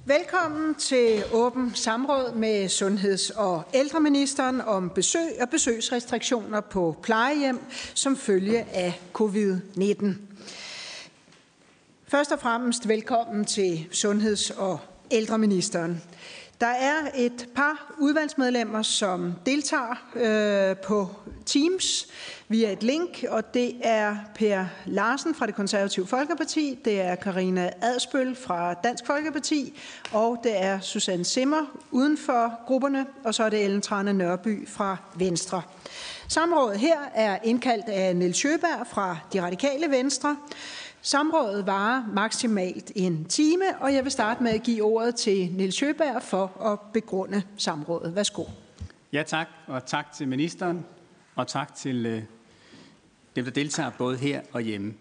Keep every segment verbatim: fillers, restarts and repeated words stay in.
Velkommen til åbent samråd med sundheds- og ældreministeren om besøg og besøgsrestriktioner på plejehjem som følge af covid nitten. Først og fremmest velkommen til sundheds- og ældreministeren. Der er et par udvalgsmedlemmer, som deltager øh, på Teams via et link, og det er Per Larsen fra Det Konservative Folkeparti, det er Karina Adsbøl fra Dansk Folkeparti, og det er Susanne Zimmer uden for grupperne, og så er det Ellen Trane Nørby fra Venstre. Samrådet her er indkaldt af Niels Sjøberg fra De Radikale Venstre. Samrådet varer maksimalt en time, og jeg vil starte med at give ordet til Niels Sjøberg for at begrunde samrådet. Værsgo. Ja, tak, og tak til ministeren, og tak til øh, dem, der deltager både her og hjemme.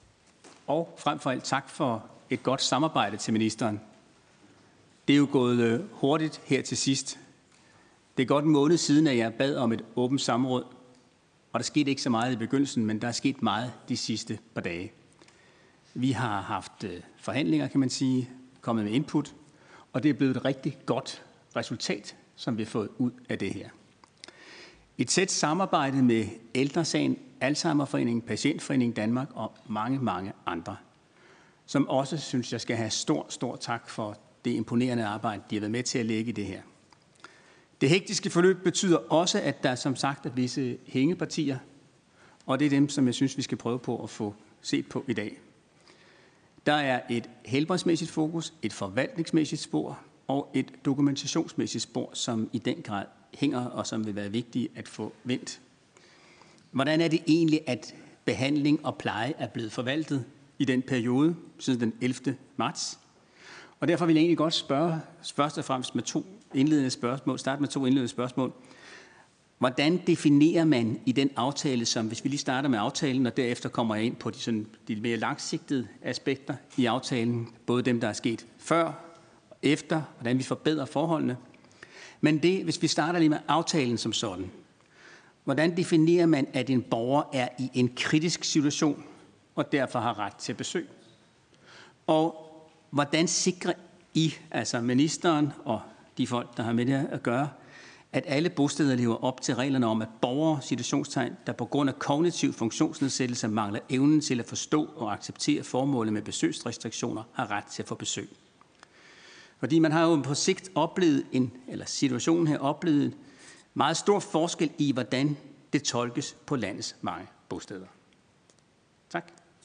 Og frem for alt tak for et godt samarbejde til ministeren. Det er jo gået øh, hurtigt her til sidst. Det er godt en måned siden, at jeg bad om et åbent samråd, og der skete ikke så meget i begyndelsen, men der er sket meget de sidste par dage. Vi har haft øh, forhandlinger, kan man sige, kommet med input, og det er blevet et rigtig godt resultat, som vi har fået ud af det her. Et tæt samarbejde med Ældresagen, Alzheimerforeningen, Patientforeningen Danmark og mange, mange andre, som også synes, jeg skal have stor, stor tak for det imponerende arbejde, de har været med til at lægge i det her. Det hektiske forløb betyder også, at der som sagt er visse hængepartier, og det er dem, som jeg synes, vi skal prøve på at få set på i dag. Der er et helbredsmæssigt fokus, et forvaltningsmæssigt spor og et dokumentationsmæssigt spor, som i den grad hænger og som vil være vigtige at få vendt. Hvordan er det egentlig, at behandling og pleje er blevet forvaltet i den periode siden den ellevte marts? Og derfor vil jeg egentlig godt spørge først og fremmest med to indledende spørgsmål, starte med to indledende spørgsmål. Hvordan definerer man i den aftale, som hvis vi lige starter med aftalen, og derefter kommer jeg ind på de, sådan, de mere langsigtede aspekter i aftalen, både dem, der er sket før og efter, hvordan vi forbedrer forholdene. Men det, hvis vi starter lige med aftalen som sådan, hvordan definerer man, at en borger er i en kritisk situation og derfor har ret til besøg? Og hvordan sikrer I, altså ministeren og de folk, der har med det at gøre, at alle bosteder lever op til reglerne om, at borgere, situationstegn, der på grund af kognitiv funktionsnedsættelse mangler evnen til at forstå og acceptere formålet med besøgsrestriktioner, har ret til at få besøg. Fordi man har jo på sigt oplevet, en, eller situationen her oplevet, en meget stor forskel i, hvordan det tolkes på landets mange bosteder. Tak.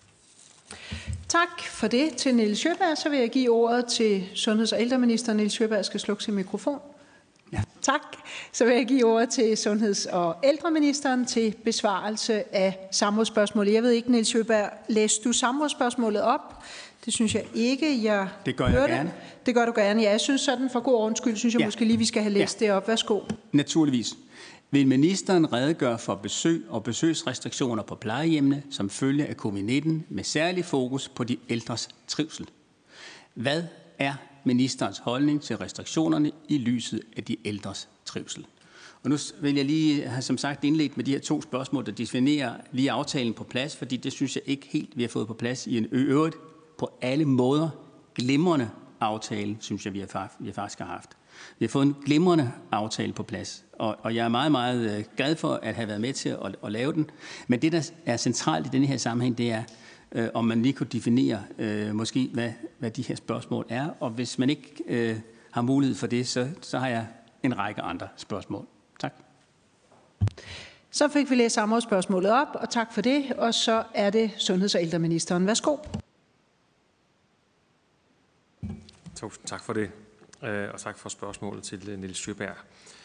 Tak for det til Niels Sjøberg. Så vil jeg give ordet til sundheds- og ældreminister. Niels Sjøberg skal slukke sin mikrofon. Ja. Tak. Så vil jeg give ordet til sundheds- og ældreministeren til besvarelse af samrådsspørgsmålet. Jeg ved ikke, Niels Sjøberg, læste du samrådsspørgsmålet op? Det synes jeg ikke, jeg Det gør jeg hørte. gerne. Det gør du gerne. Ja, jeg synes sådan for god ordens skyld, synes jeg ja. måske lige, vi skal have læst ja. det op. Værsgo. Naturligvis. Vil ministeren redegøre for besøg og besøgsrestriktioner på plejehjemmene som følge af covid nitten med særlig fokus på de ældres trivsel? Hvad er ministerens holdning til restriktionerne i lyset af de ældres trivsel? Og nu vil jeg lige have som sagt indledt med de her to spørgsmål, der definerer lige aftalen på plads, fordi det synes jeg ikke helt, vi har fået på plads i en øvrigt på alle måder glimrende aftale, synes jeg, vi har, vi har faktisk har haft. Vi har fået en glimrende aftale på plads, og, og jeg er meget, meget glad for at have været med til at, at lave den. Men det, der er centralt i denne her sammenhæng, det er, øh, om man lige kunne definere øh, måske, hvad, hvad de her spørgsmål er. Og hvis man ikke øh, har mulighed for det, så, så har jeg en række andre spørgsmål. Tak. Så fik vi læst samrådsspørgsmålet op, og tak for det. Og så er det sundheds- og ældreministeren. Værsgo. Tusind tak for det, og tak for spørgsmålet til Niels Sjøberg.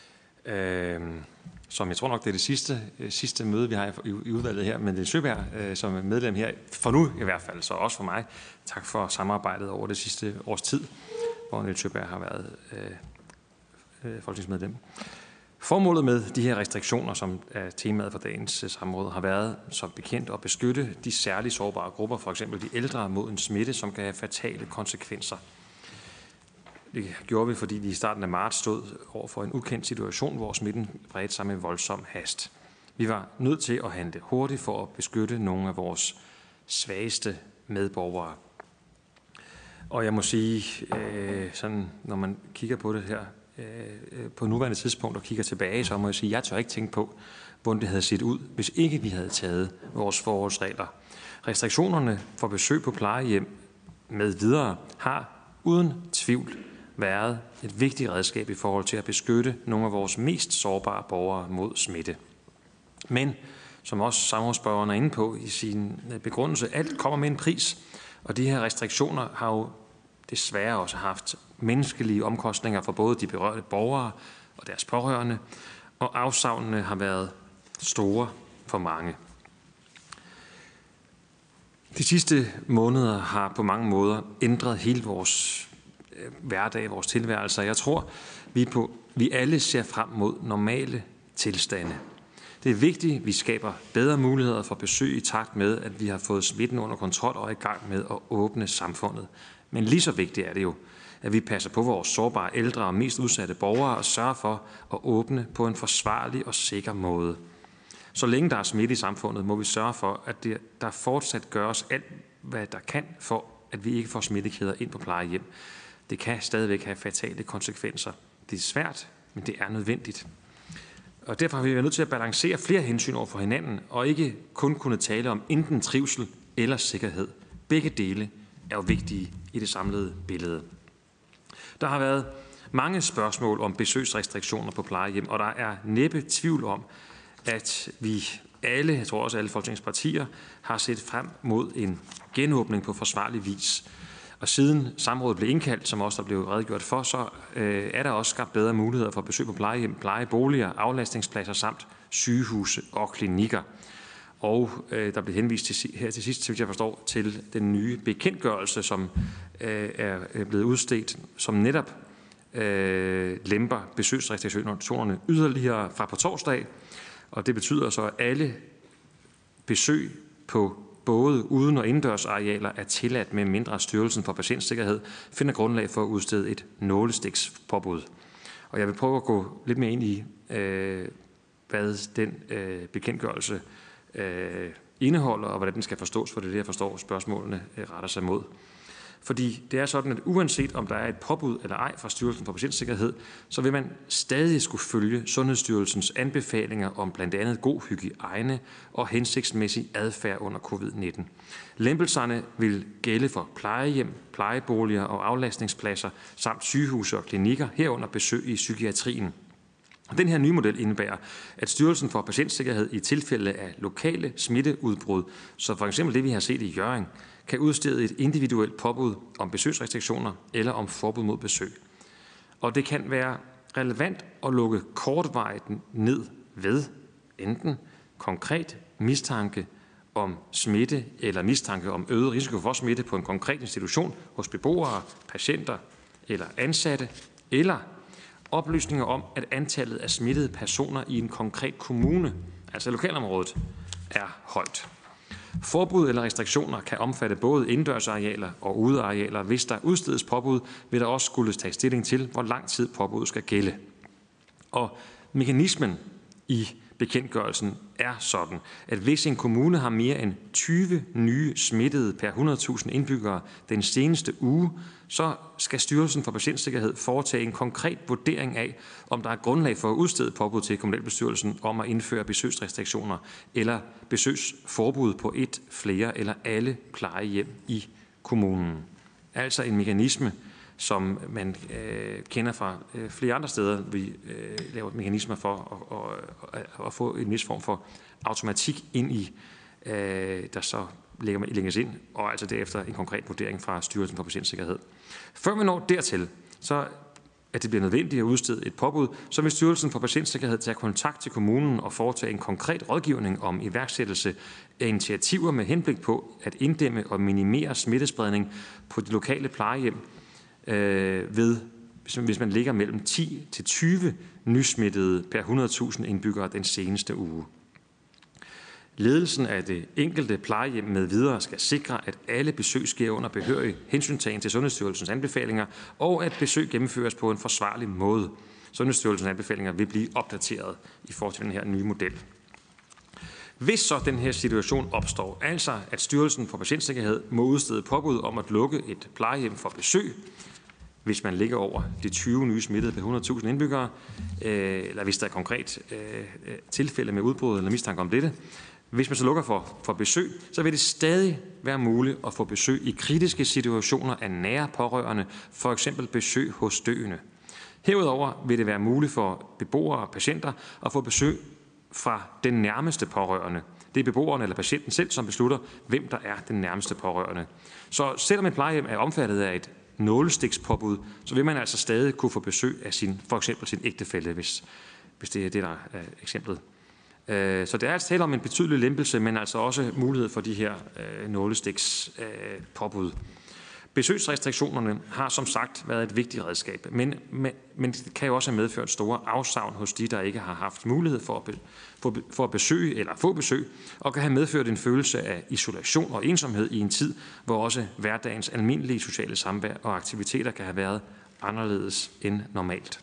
Som jeg tror nok, det er det sidste, sidste møde, vi har i udvalget her med Niels Sjøberg, som er medlem her, for nu i hvert fald, så også for mig. Tak for samarbejdet over det sidste års tid, hvor Niels Sjøberg har været øh, folketingsmedlem. Formålet med de her restriktioner, som er temaet for dagens samråd, har været som bekendt at beskytte de særligt sårbare grupper, for eksempel de ældre, mod en smitte, som kan have fatale konsekvenser. Det gjorde vi, fordi vi i starten af marts stod over for en ukendt situation, hvor smitten bredte sig med voldsom hast. Vi var nødt til at handle hurtigt for at beskytte nogle af vores svageste medborgere. Og jeg må sige, øh, sådan, når man kigger på det her øh, på nuværende tidspunkt og kigger tilbage, så må jeg sige, at jeg tør ikke tænke på, hvordan det havde set ud, hvis ikke vi havde taget vores forholdsregler. Restriktionerne for besøg på plejehjem med videre har uden tvivl været et vigtigt redskab i forhold til at beskytte nogle af vores mest sårbare borgere mod smitte. Men, som også samrådsspørgeren er inde på i sin begrundelse, alt kommer med en pris, og de her restriktioner har jo desværre også haft menneskelige omkostninger for både de berørte borgere og deres pårørende, og afsavnene har været store for mange. De sidste måneder har på mange måder ændret hele vores hverdag, vores tilværelse. Jeg tror, vi, på, vi alle ser frem mod normale tilstande. Det er vigtigt, at vi skaber bedre muligheder for besøg i takt med, at vi har fået smitten under kontrol og er i gang med at åbne samfundet. Men lige så vigtigt er det jo, at vi passer på vores sårbare ældre og mest udsatte borgere og sørger for at åbne på en forsvarlig og sikker måde. Så længe der er smitte i samfundet, må vi sørge for, at det, der fortsat gøres alt, hvad der kan, for at vi ikke får smittekæder ind på plejehjem. Det kan stadigvæk have fatale konsekvenser. Det er svært, men det er nødvendigt. Og derfor har vi været nødt til at balancere flere hensyn over for hinanden, og ikke kun kunne tale om enten trivsel eller sikkerhed. Begge dele er jo vigtige i det samlede billede. Der har været mange spørgsmål om besøgsrestriktioner på plejehjem, og der er næppe tvivl om, at vi alle, jeg tror også alle folketingspartier, har set frem mod en genåbning på forsvarlig vis. Og siden samrådet blev indkaldt, som også der blev redegjort for, så øh, er der også skabt bedre muligheder for besøg på plejehjem, plejeboliger, aflastningspladser samt sygehuse og klinikker. Og øh, der blev henvist til, her til sidst, så jeg forstår, til den nye bekendtgørelse, som øh, er blevet udstedt, som netop øh, lemper besøgsrestriktionerne yderligere fra på torsdag. Og det betyder så, at alle besøg på både uden- og indendørsarealer er tilladt, med mindre Styrelsen for Patientsikkerhed finder grundlag for at udstede et nålestikspåbud. Og jeg vil prøve at gå lidt mere ind i, øh, hvad den øh, bekendtgørelse øh, indeholder, og hvordan den skal forstås, for det er det, jeg forstår, spørgsmålene øh, retter sig mod. Fordi det er sådan, at uanset om der er et påbud eller ej fra Styrelsen for Patientsikkerhed, så vil man stadig skulle følge Sundhedsstyrelsens anbefalinger om blandt andet god hygiejne og hensigtsmæssig adfærd under covid nitten. Lempelserne vil gælde for plejehjem, plejeboliger og aflastningspladser samt sygehuse og klinikker, herunder besøg i psykiatrien. Den her nye model indebærer, at Styrelsen for Patientsikkerhed i tilfælde af lokale smitteudbrud, så for eksempel det, vi har set i Hjørring, kan udstede et individuelt påbud om besøgsrestriktioner eller om forbud mod besøg. Og det kan være relevant at lukke kortvarigt ned ved enten konkret mistanke om smitte eller mistanke om øget risiko for smitte på en konkret institution hos beboere, patienter eller ansatte, eller oplysninger om, at antallet af smittede personer i en konkret kommune, altså lokalområdet, er højt. Forbud eller restriktioner kan omfatte både indendørsarealer og udearealer. Hvis der udstedes påbud, vil der også skulle tage stilling til, hvor lang tid påbuddet skal gælde. Og mekanismen i bekendtgørelsen er sådan, at hvis en kommune har mere end tyve nye smittede per hundrede tusind indbyggere den seneste uge, så skal Styrelsen for Patientsikkerhed foretage en konkret vurdering af, om der er grundlag for at udstede påbud til kommunalbestyrelsen om at indføre besøgsrestriktioner eller besøgsforbud på et, flere eller alle plejehjem i kommunen. Altså en mekanisme, som man øh, kender fra øh, flere andre steder. Vi øh, laver mekanismer for at, at, at få en vis form for automatik ind i, øh, der så lægger man længes ind, og altså derefter en konkret vurdering fra Styrelsen for Patientsikkerhed. Før vi når dertil, så at det bliver nødvendigt at udstede et påbud, så vil Styrelsen for Patientsikkerhed tage kontakt til kommunen og foretage en konkret rådgivning om iværksættelse af initiativer med henblik på at inddæmme og minimere smittespredning på de lokale plejehjem, øh, ved, hvis man ligger mellem ti til tyve nysmittede per hundrede tusind indbyggere den seneste uge. Ledelsen af det enkelte plejehjem med videre skal sikre, at alle besøg sker under behørig hensyntagen til Sundhedsstyrelsens anbefalinger, og at besøg gennemføres på en forsvarlig måde. Sundhedsstyrelsens anbefalinger vil blive opdateret i forhold til den her nye model. Hvis så den her situation opstår, altså at Styrelsen for Patientsikkerhed må udstede påbud om at lukke et plejehjem for besøg, hvis man ligger over de tyve nye smittede per hundrede tusind indbyggere, øh, eller hvis der er konkret øh, tilfælde med udbrud eller mistanke om dette. Hvis man så lukker for, for besøg, så vil det stadig være muligt at få besøg i kritiske situationer af nære pårørende, for eksempel besøg hos døende. Herudover vil det være muligt for beboere og patienter at få besøg fra den nærmeste pårørende. Det er beboeren eller patienten selv, som beslutter, hvem der er den nærmeste pårørende. Så selvom et plejehjem er omfattet af et nålestikspåbud, så vil man altså stadig kunne få besøg af sin, for eksempel sin ægtefælle, hvis, hvis det er det, der er eksemplet. Så det er altså tale om en betydelig lempelse, men altså også mulighed for de her øh, nålestikspåbud. Besøgsrestriktionerne har som sagt været et vigtigt redskab, men, men, men det kan jo også have medført store afsavn hos de, der ikke har haft mulighed for at, be, for, for at besøge eller få besøg, og kan have medført en følelse af isolation og ensomhed i en tid, hvor også hverdagens almindelige sociale samvær og aktiviteter kan have været anderledes end normalt.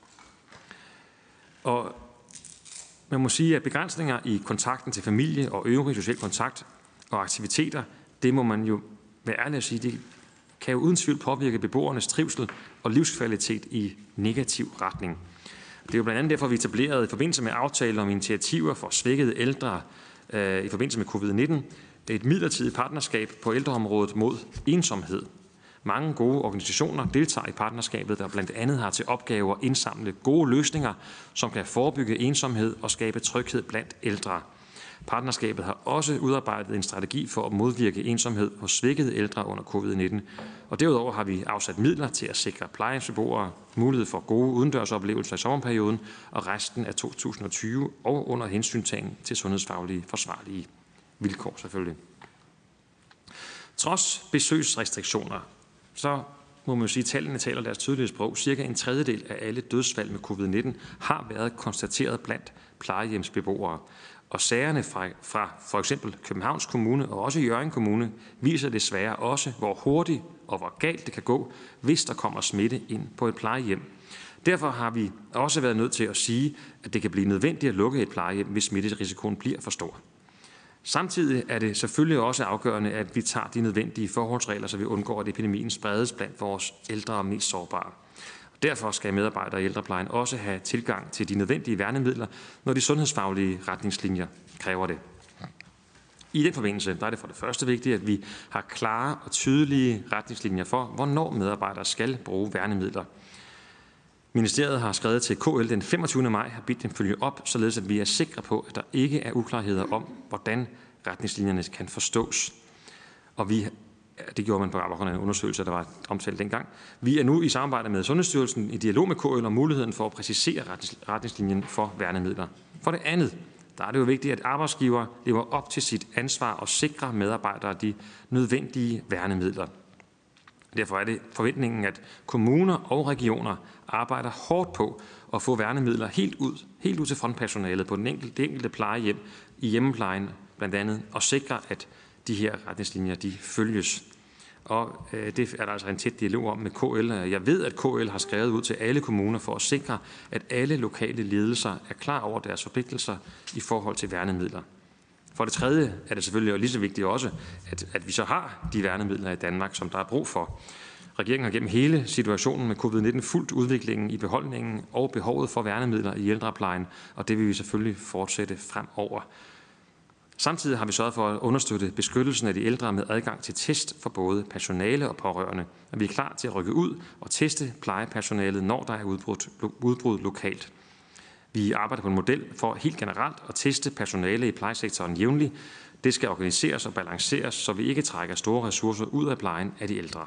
Og man må sige, at begrænsninger i kontakten til familie og øvrig social kontakt og aktiviteter, det må man jo være ærlig at sige, det kan jo uden tvivl påvirke beboernes trivsel og livskvalitet i negativ retning. Det er jo blandt andet derfor, vi etablerede i forbindelse med aftaler om initiativer for svækkede ældre øh, i forbindelse med covid nitten et midlertidigt partnerskab på ældreområdet mod ensomhed. Mange gode organisationer deltager i partnerskabet, der blandt andet har til opgave at indsamle gode løsninger, som kan forebygge ensomhed og skabe tryghed blandt ældre. Partnerskabet har også udarbejdet en strategi for at modvirke ensomhed hos svækkede ældre under covid nitten. Og derudover har vi afsat midler til at sikre plejehjemsbeboere mulighed for gode udendørsoplevelser i sommerperioden og resten af to tusind og tyve og under hensyntagen til sundhedsfaglige forsvarlige vilkår selvfølgelig. Trods besøgsrestriktioner, så må man jo sige, at tallene taler deres tydelige sprog. Cirka en tredjedel af alle dødsfald med covid nitten har været konstateret blandt plejehjemsbeboere. Og sagerne fra, fra for eksempel Københavns Kommune og også Hjørring Kommune viser desværre også, hvor hurtigt og hvor galt det kan gå, hvis der kommer smitte ind på et plejehjem. Derfor har vi også været nødt til at sige, at det kan blive nødvendigt at lukke et plejehjem, hvis smitterisikoen bliver for stor. Samtidig er det selvfølgelig også afgørende, at vi tager de nødvendige forholdsregler, så vi undgår, at epidemien spredes blandt vores ældre og mest sårbare. Derfor skal medarbejdere i ældreplejen også have tilgang til de nødvendige værnemidler, når de sundhedsfaglige retningslinjer kræver det. I den forbindelse der er det for det første vigtigt, at vi har klare og tydelige retningslinjer for, hvornår medarbejdere skal bruge værnemidler. Ministeriet har skrevet til K L den femogtyvende maj har bedt dem følge op, således at vi er sikre på, at der ikke er uklarheder om, hvordan retningslinjerne kan forstås. Og vi, det gjorde man på baggrund af en undersøgelse, der var omtalt dengang. Vi er nu i samarbejde med Sundhedsstyrelsen i dialog med K L om muligheden for at præcisere retningslinjen for værnemidler. For det andet, der er det jo vigtigt, at arbejdsgiver lever op til sit ansvar og sikrer medarbejdere de nødvendige værnemidler. Derfor er det forventningen, at kommuner og regioner arbejder hårdt på at få værnemidler helt ud, helt ud til frontpersonalet på den enkelte, det enkelte plejehjem i hjemmeplejen blandt andet, og sikre, at de her retningslinjer de følges. Og øh, det er der altså en tæt dialog om med K L. Jeg ved, at K L har skrevet ud til alle kommuner for at sikre, at alle lokale ledelser er klar over deres forpligtelser i forhold til værnemidler. For det tredje er det selvfølgelig lige så vigtigt også, at, at vi så har de værnemidler i Danmark, som der er brug for. Regeringen har gennem hele situationen med covid nitten fulgt udviklingen i beholdningen og behovet for værnemidler i ældreplejen, og det vil vi selvfølgelig fortsætte fremover. Samtidig har vi sørget for at understøtte beskyttelsen af de ældre med adgang til test for både personale og pårørende. Og vi er klar til at rykke ud og teste plejepersonalet, når der er udbrudt, udbrud lokalt. Vi arbejder på en model for helt generelt at teste personale i plejesektoren jævnligt. Det skal organiseres og balanceres, så vi ikke trækker store ressourcer ud af plejen af de ældre.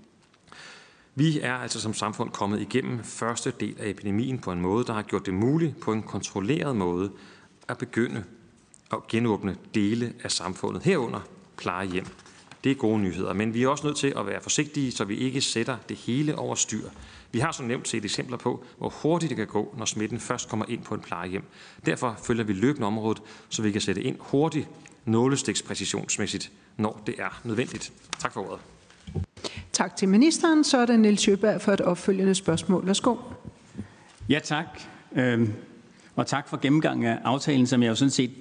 Vi er altså som samfund kommet igennem første del af epidemien på en måde, der har gjort det muligt på en kontrolleret måde at begynde at genåbne dele af samfundet, herunder plejehjem. Det er gode nyheder, men vi er også nødt til at være forsigtige, så vi ikke sætter det hele over styr. Vi har som nævnt set eksempler på, hvor hurtigt det kan gå, når smitten først kommer ind på et plejehjem. Derfor følger vi løbende området, så vi kan sætte ind hurtigt, nålestikspræcisionsmæssigt, når det er nødvendigt. Tak for ordet. Tak til ministeren. Så er det Niels Sjøberg for et opfølgende spørgsmål. Værsgo. Ja, tak. Øhm, og tak for gennemgang af aftalen, som jeg jo sådan set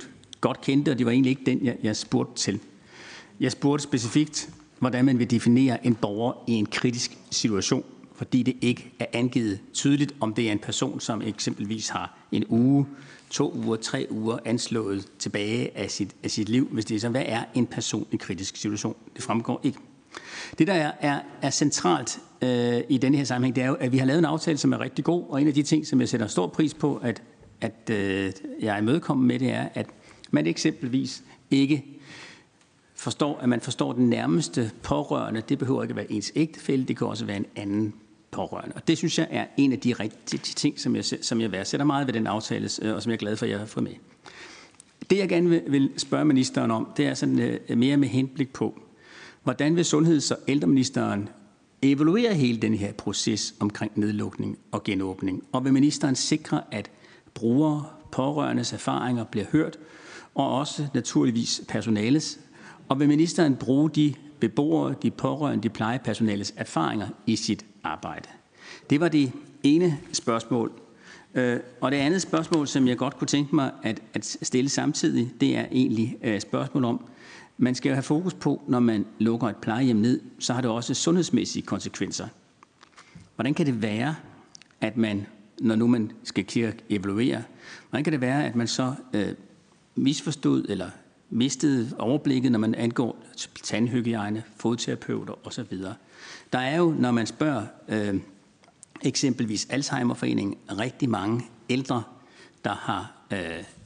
godt kendte, og det var egentlig ikke den, jeg, jeg spurgte til. Jeg spurgte specifikt, hvordan man vil definere en borger i en kritisk situation, fordi det ikke er angivet tydeligt, om det er en person, som eksempelvis har en uge, to uger, tre uger anslået tilbage af sit, af sit liv. Hvis det er så, hvad er en person i kritisk situation? Det fremgår ikke. Det, der er, er, er centralt øh, i denne her sammenhæng, det er jo, at vi har lavet en aftale, som er rigtig god, og en af de ting, som jeg sætter stor pris på, at, at øh, jeg er imødekommet med, det er, at man eksempelvis ikke forstår, at man forstår den nærmeste pårørende. Det behøver ikke at være ens ægtefælle, det kan også være en anden pårørende. Og det synes jeg er en af de rigtige ting, som jeg, som jeg værdsætter meget ved den aftale, og som jeg er glad for, at jeg har fået med. Det, jeg gerne vil, vil spørge ministeren om, det er sådan uh, mere med henblik på, hvordan vil sundheds- og ældreministeren evaluere hele den her proces omkring nedlukning og genåbning? Og vil ministeren sikre, at brugere, pårørendes erfaringer bliver hørt, og også naturligvis personales? Og vil ministeren bruge de beboere, de pårørende, de plejepersonales erfaringer i sit arbejde? Det var det ene spørgsmål. Og det andet spørgsmål, som jeg godt kunne tænke mig at, at stille samtidig, det er egentlig et spørgsmål om, man skal jo have fokus på, når man lukker et plejehjem ned, så har det også sundhedsmæssige konsekvenser. Hvordan kan det være, at man, når nu man skal kirke evaluere, hvordan kan det være, at man så øh, misforstod eller mistede overblikket, når man angår tandhygiejne, fodterapeuter osv. Der er jo, når man spørger øh, eksempelvis Alzheimerforeningen, rigtig mange ældre, der har øh,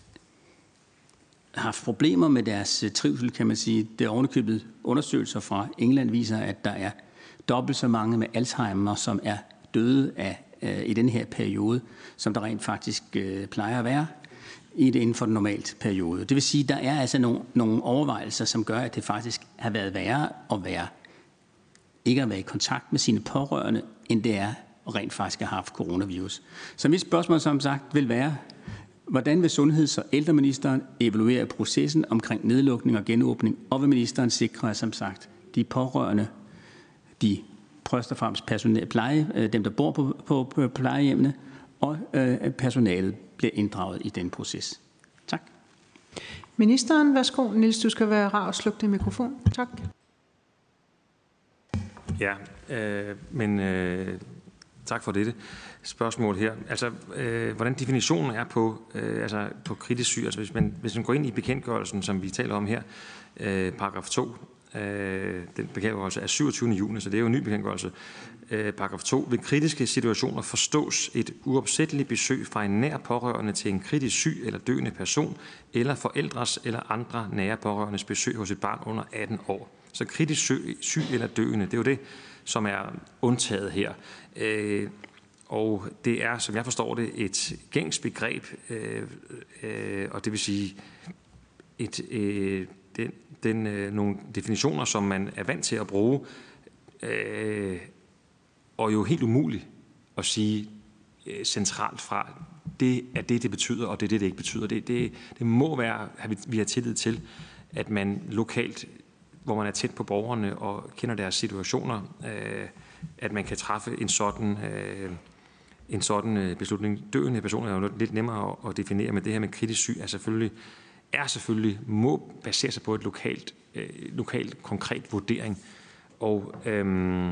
haft problemer med deres trivsel, kan man sige. Det er ovenikøbet undersøgelser fra England viser, at der er dobbelt så mange med Alzheimer, som er døde af, øh, i den her periode, som der rent faktisk øh, plejer at være i det inden for den normalt periode. Det vil sige, at der er altså nogle, nogle overvejelser, som gør, at det faktisk har været værre at være, ikke at være i kontakt med sine pårørende, end det er at rent faktisk have haft coronavirus. Så mit spørgsmål, som sagt, vil være, hvordan vil sundheds- og ældreministeren evaluere processen omkring nedlukning og genåbning, og vil ministeren sikre, at som sagt, de pårørende, de først og fremmest personale, pleje, dem der bor på, på, på plejehjemmene, og øh, personalet bliver inddraget i den proces. Tak. Ministeren, værsgo. Niels, du skal være rar og slukke din mikrofon. Tak. Ja, øh, men øh, tak for dette spørgsmål her. Altså, øh, hvordan definitionen er på, øh, altså, på kritisk syg. Altså, hvis man, hvis man går ind i bekendtgørelsen, som vi taler om her, øh, paragraf to, øh, den bekendtgørelse er syvogtyvende juni, så det er jo en ny bekendtgørelse. Øh, paragraf to. Ved kritiske situationer forstås et uopsætteligt besøg fra en nær pårørende til en kritisk syg eller døende person, eller forældres eller andre nære pårørendes besøg hos et barn under atten år. Så kritisk syg, syg eller døende, det er jo det, som er undtaget her. Øh, og det er, som jeg forstår det, et gængs begreb, øh, øh, og det vil sige et, øh, den, den, øh, nogle definitioner, som man er vant til at bruge, øh, og jo helt umuligt at sige øh, centralt fra, det er det, det betyder, og det er det, det ikke betyder. Det, det, det må være, at vi har tillid til, at man lokalt, hvor man er tæt på borgerne og kender deres situationer, øh, at man kan træffe en sådan, øh, en sådan beslutning. Døende personer er jo lidt nemmere at, at definere, men det her med kritisk syg er selvfølgelig, er selvfølgelig må basere sig på et lokalt, øh, lokalt konkret vurdering. Og, øhm,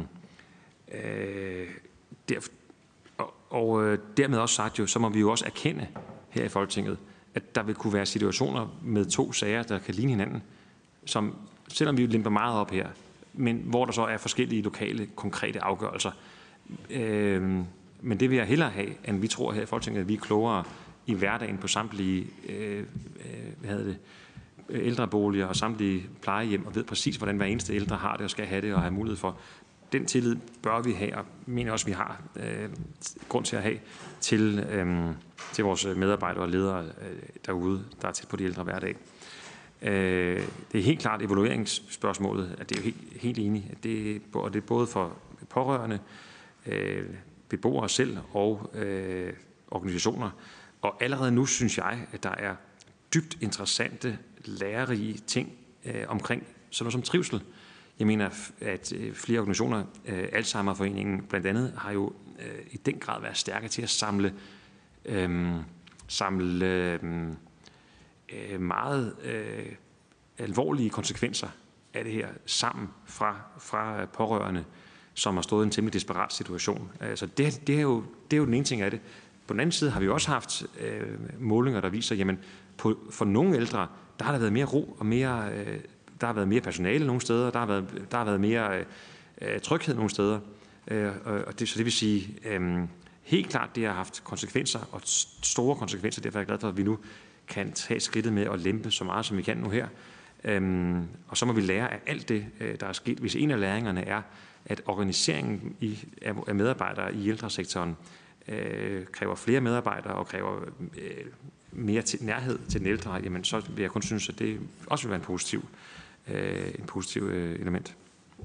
øh, der, og, og øh, dermed også sagt, jo, så må vi jo også erkende her i Folketinget, at der vil kunne være situationer med to sager, der kan ligne hinanden, som selvom vi limper meget op her, men hvor der så er forskellige lokale, konkrete afgørelser. Øh, men det vil jeg hellere have, end vi tror her i Folketinget, at vi er klogere i hverdagen på samtlige øh, hvad hedder det, ældreboliger og samtlige plejehjem, og ved præcis, hvordan hver eneste ældre har det og skal have det og have mulighed for. Den tillid bør vi have, og mener også, vi har øh, grund til at have til, øh, til vores medarbejdere og ledere øh, derude, der er tæt på de ældre hver dag. Øh, det er helt klart evalueringsspørgsmålet, at det er jo helt, helt enig, at det, og det er både for pårørende, øh, beboere selv og øh, organisationer. Og allerede nu synes jeg, at der er dybt interessante, lærerige ting øh, omkring sådan noget som trivsel. Jeg mener, at øh, flere organisationer, øh, Alzheimerforeningen blandt andet, har jo øh, i den grad været stærke til at samle, øh, samle øh, øh, meget øh, alvorlige konsekvenser af det her sammen fra, fra pårørende, som har stået i en temmelig desperat situation. Altså det, det, er jo, det er jo den ene ting af det. På den anden side har vi også haft øh, målinger, der viser, jamen på, for nogle ældre, der har der været mere ro og mere, øh, der har været mere personale nogle steder, der har været, der har været mere øh, tryghed nogle steder. Øh, og det, så det vil sige, øh, helt klart, det har haft konsekvenser, og store konsekvenser. Derfor er jeg glad for, at vi nu kan tage skridtet med at lempe så meget, som vi kan nu her. Øh, og så må vi lære af alt det, der er sket. Hvis en af læringerne er, at organiseringen i, af medarbejdere i ældresektoren øh, kræver flere medarbejdere og kræver øh, mere til, nærhed til den ældre, jamen så vil jeg kun synes, at det også vil være en positiv, øh, en positiv øh, element.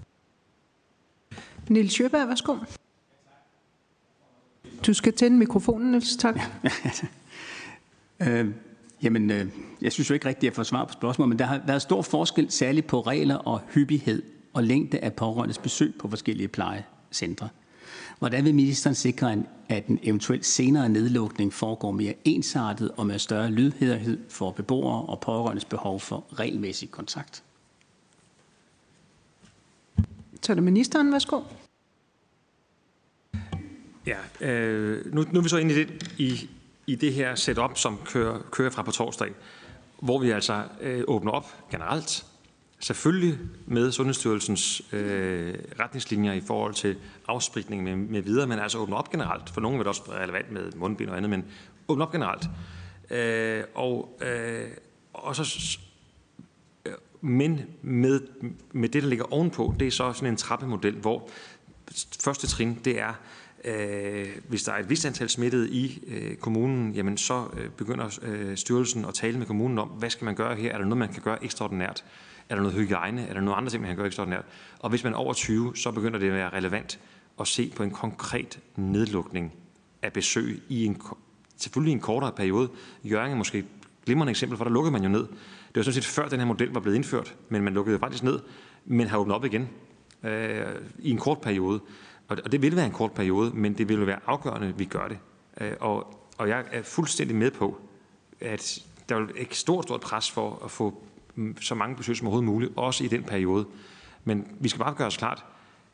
Niels Sjøberg, værsgo. Du skal tænde mikrofonen, Niels. Tak. øh, jamen, øh, jeg synes jo ikke rigtigt, at jeg får svar på spørgsmål, men der har været stor forskel, særligt på regler og hyppighed og længde af pårørendes besøg på forskellige plejecentre. Hvordan vil ministeren sikre, at en eventuel senere nedlukning foregår mere ensartet og med større lydhørhed for beboere og pårørendes behov for regelmæssig kontakt? Så er det ministeren, værsgo. Ja, øh, nu, nu er vi så inde i det, i, i det her setup, som kører, kører fra på torsdag, hvor vi altså øh, åbner op generelt. Selvfølgelig med Sundhedsstyrelsens øh, retningslinjer i forhold til afspritning med, med videre, men altså åbne op generelt. For nogen vil det også være relevant med mundbind og andet, men åbne op generelt. Øh, og, øh, og så, øh, men med, med det, der ligger ovenpå, det er så sådan en trappemodel, hvor første trin, det er, øh, hvis der er et vist antal smittede i øh, kommunen, jamen så øh, begynder øh, styrelsen at tale med kommunen om, hvad skal man gøre her? Er der noget, man kan gøre ekstraordinært? Er der noget hygiejne? Er der nogle andre ting, man kan gøre ekstraordinært? Og hvis man er over tyve, så begynder det at være relevant at se på en konkret nedlukning af besøg i en, selvfølgelig en kortere periode. Hjørring er måske et glimrende eksempel, for der lukkede man jo ned. Det var sådan set før den her model var blevet indført, men man lukkede faktisk ned, men har åbnet op igen øh, i en kort periode. Og, og det vil være en kort periode, men det vil være afgørende, at vi gør det. Øh, og, og jeg er fuldstændig med på, at der er et stort, stort pres for at få så mange besøg som overhovedet muligt, også i den periode. Men vi skal bare gøre os klart,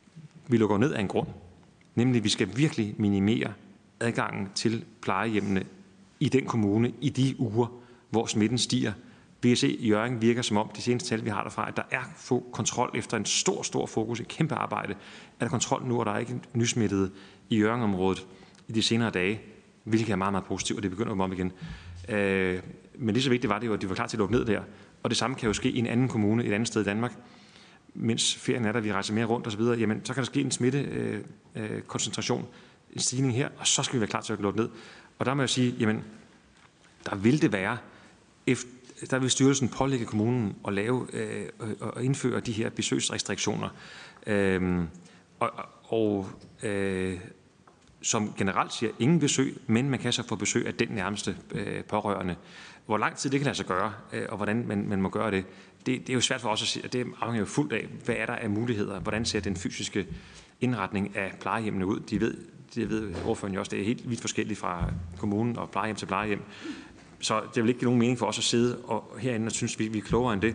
vi lukker ned af en grund. Nemlig, vi skal virkelig minimere adgangen til plejehjemmene i den kommune, i de uger, hvor smitten stiger. Vi kan se, at Hjørring virker som om, de seneste tal, vi har derfra, at der er få kontrol efter en stor, stor fokus, et kæmpe arbejde. Er der kontrol nu, og der er ikke nysmittede i Hjørring-området i de senere dage, hvilket er meget, meget positivt, og det begynder at komme op igen. Øh, men lige så vigtigt var det jo, at de var klar til at lukke ned der. Og det samme kan jo ske i en anden kommune, et andet sted i Danmark, mens ferien er der, vi rejser mere rundt osv., jamen så kan der ske en smittekoncentration, øh, en stigning her, og så skal vi være klar til at lukke ned. Og der må jeg sige, jamen, der vil det være, efter, der vil styrelsen pålægge kommunen at lave øh, og indføre de her besøgsrestriktioner, øh, og, og øh, som generelt siger ingen besøg, men man kan så få besøg af den nærmeste øh, pårørende. Hvor lang tid det kan lade sig gøre, øh, og hvordan man, man må gøre det, det, det er jo svært for os at sige, og det afhænger jo fuldt af, hvad er der af muligheder, hvordan ser den fysiske indretning af plejehjemmene ud. De ved, de ved ordføreren jo også, det er helt vidt forskelligt fra kommunen og plejehjem til plejehjem. Så det vil ikke give nogen mening for os at sidde og herinde og synes, vi, vi er klogere end det.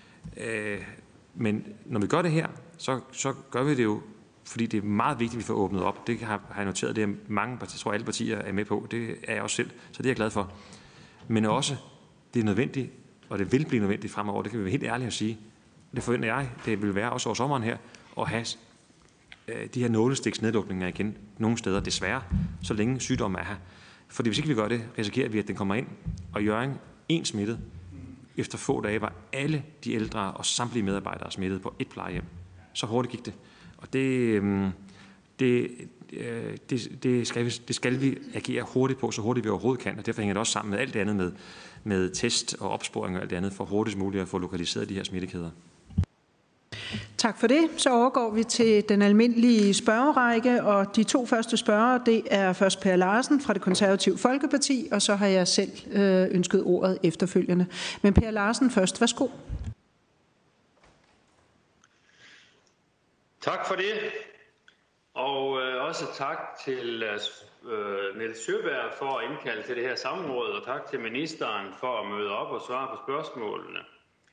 Øh, men når vi gør det her, så, så gør vi det jo, fordi det er meget vigtigt, at vi får åbnet op. Det har, har jeg noteret, det er mange partier, jeg tror alle partier er med på. Det er jeg også selv, så det er jeg glad for. Men også, det er nødvendigt, og det vil blive nødvendigt fremover, det kan vi være helt ærlige at sige. Det forventer jeg, det vil være også over sommeren her, at have øh, de her nålestiksnedlukninger igen nogle steder, desværre, så længe sygdommen er her. Fordi hvis ikke vi gør det, risikerer vi, at den kommer ind, og Hjørring en smittet. Efter få dage var alle de ældre og samtlige medarbejdere smittet på et plejehjem. Så hurtigt gik det. Og det, det, det, det, skal vi, det skal vi agere hurtigt på, så hurtigt vi overhovedet kan. Og derfor hænger det også sammen med alt det andet med, med test og opsporing og alt det andet, for hurtigst muligt at få lokaliseret de her smittekæder. Tak for det. Så overgår vi til den almindelige spørgerække, og de to første spørgere, det er først Per Larsen fra Det Konservative Folkeparti, og så har jeg selv øh, ønsket ordet efterfølgende. Men Per Larsen først, værsgo. Tak for det, og øh, også tak til øh, øh, Niels Sjøberg for at indkalde til det her samråd, og tak til ministeren for at møde op og svare på spørgsmålene.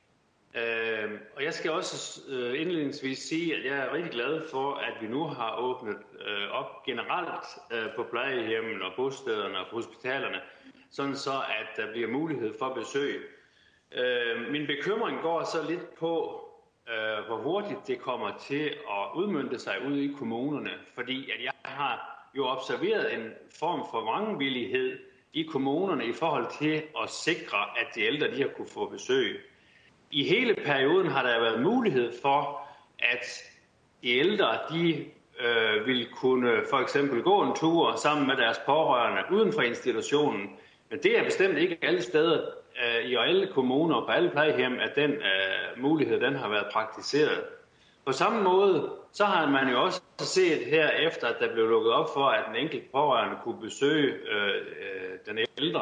Øh, og jeg skal også øh, indledningsvis sige, at jeg er rigtig glad for, at vi nu har åbnet øh, op generelt øh, på plejehjemmene og bostederne og på hospitalerne, sådan så at der bliver mulighed for besøg. Øh, min bekymring går så lidt på, øh, hvor hurtigt det kommer til at udmønte sig ude i kommunerne, fordi at jeg har jo observeret en form for vrangvillighed i kommunerne i forhold til at sikre, at de ældre de har kunne få besøg. I hele perioden har der været mulighed for, at de ældre de, øh, ville kunne for eksempel gå en tur sammen med deres pårørende uden for institutionen. Men det er bestemt ikke alle steder øh, i alle kommuner og på alle plejehjem, at den øh, mulighed den har været praktiseret. På samme måde så har man jo også set her efter, at der blev lukket op for, at den enkelte pårørende kunne besøge øh, øh, den ældre,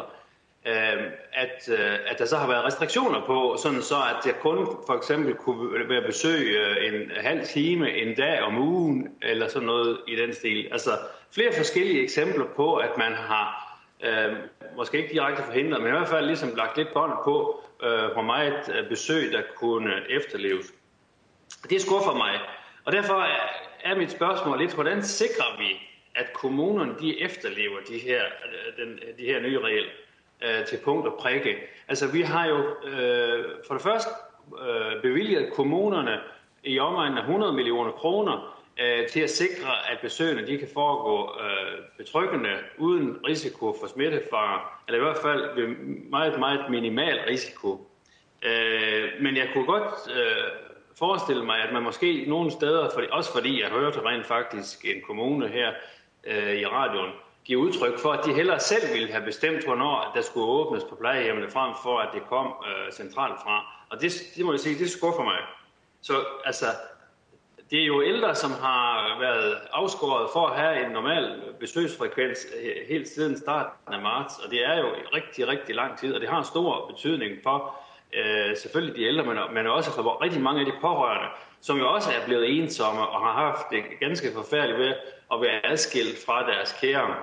At, at der så har været restriktioner på, sådan så at der kun for eksempel kunne være besøg en halv time, en dag om ugen, eller sådan noget i den stil. Altså flere forskellige eksempler på, at man har, øh, måske ikke direkte forhindret, men i hvert fald ligesom lagt lidt bånd på, øh, hvor meget besøg, der kunne efterleves. Det skuffer mig, og derfor er mit spørgsmål lidt, hvordan sikrer vi, at kommunerne de efterlever de her, den, de her nye regler til punkt og prikke. Altså vi har jo øh, for det første øh, bevilget kommunerne i omegnen af hundrede millioner kroner øh, til at sikre, at besøgene de kan foregå øh, betryggende uden risiko for smittefare, eller i hvert fald ved meget, meget minimal risiko. Øh, men jeg kunne godt øh, forestille mig, at man måske nogle steder, fordi, også fordi jeg hørte rent faktisk en kommune her øh, i radioen, giver udtryk for, at de hellere selv ville have bestemt, hvornår der skulle åbnes på plejehjemmene, frem for at det kom øh, centralt fra. Og det, det må jeg sige, det skuffer mig. Så altså, det er jo ældre, som har været afskåret for at have en normal besøgsfrekvens helt siden starten af marts, og det er jo rigtig, rigtig lang tid, og det har en stor betydning for øh, selvfølgelig de ældre, men, men også for rigtig mange af de pårørende, som jo også er blevet ensomme og har haft det ganske forfærdeligt ved at være adskilt fra deres kære.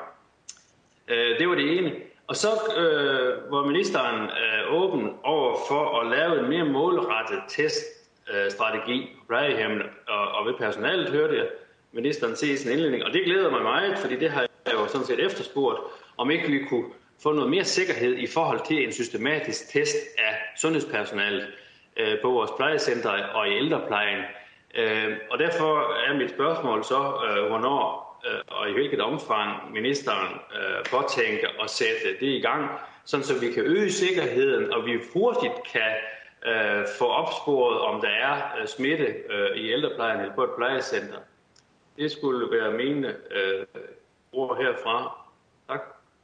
Det var det ene. Og så øh, var ministeren øh, åben over for at lave en mere målrettet teststrategi øh, på plejehjemmene og, og ved personalet, hørte jeg ministeren sige i sin indledning. Og det glæder mig meget, fordi det har jeg jo sådan set efterspurgt, om ikke vi kunne få noget mere sikkerhed i forhold til en systematisk test af sundhedspersonalet øh, på vores plejecentre og i ældreplejen. Øh, og derfor er mit spørgsmål så, øh, hvornår og i hvilket omfang ministeren øh, påtænker at sætte det i gang, sådan så vi kan øge sikkerheden, og vi hurtigt kan øh, få opsporet, om der er øh, smitte øh, i ældreplejen eller på et plejecenter. Det skulle være mine øh, ord herfra. Tak.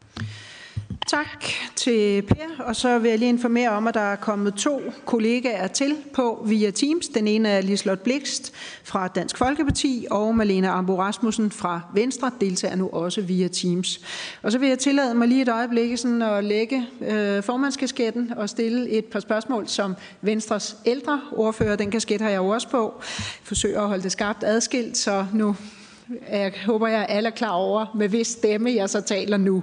Tak til Per, og så vil jeg lige informere om, at der er kommet to kollegaer til på via Teams. Den ene er Liselott Blixt fra Dansk Folkeparti, og Marlene Ambo-Rasmussen fra Venstre deltager nu også via Teams. Og så vil jeg tillade mig lige et øjeblik sådan at lægge øh, formandskasketten og stille et par spørgsmål som Venstres ældre ordfører. Den kasket har jeg jo også på. Jeg forsøger at holde det skarpt adskilt, så nu jeg håber jeg, at alle er klar over, med hvis stemme jeg så taler nu.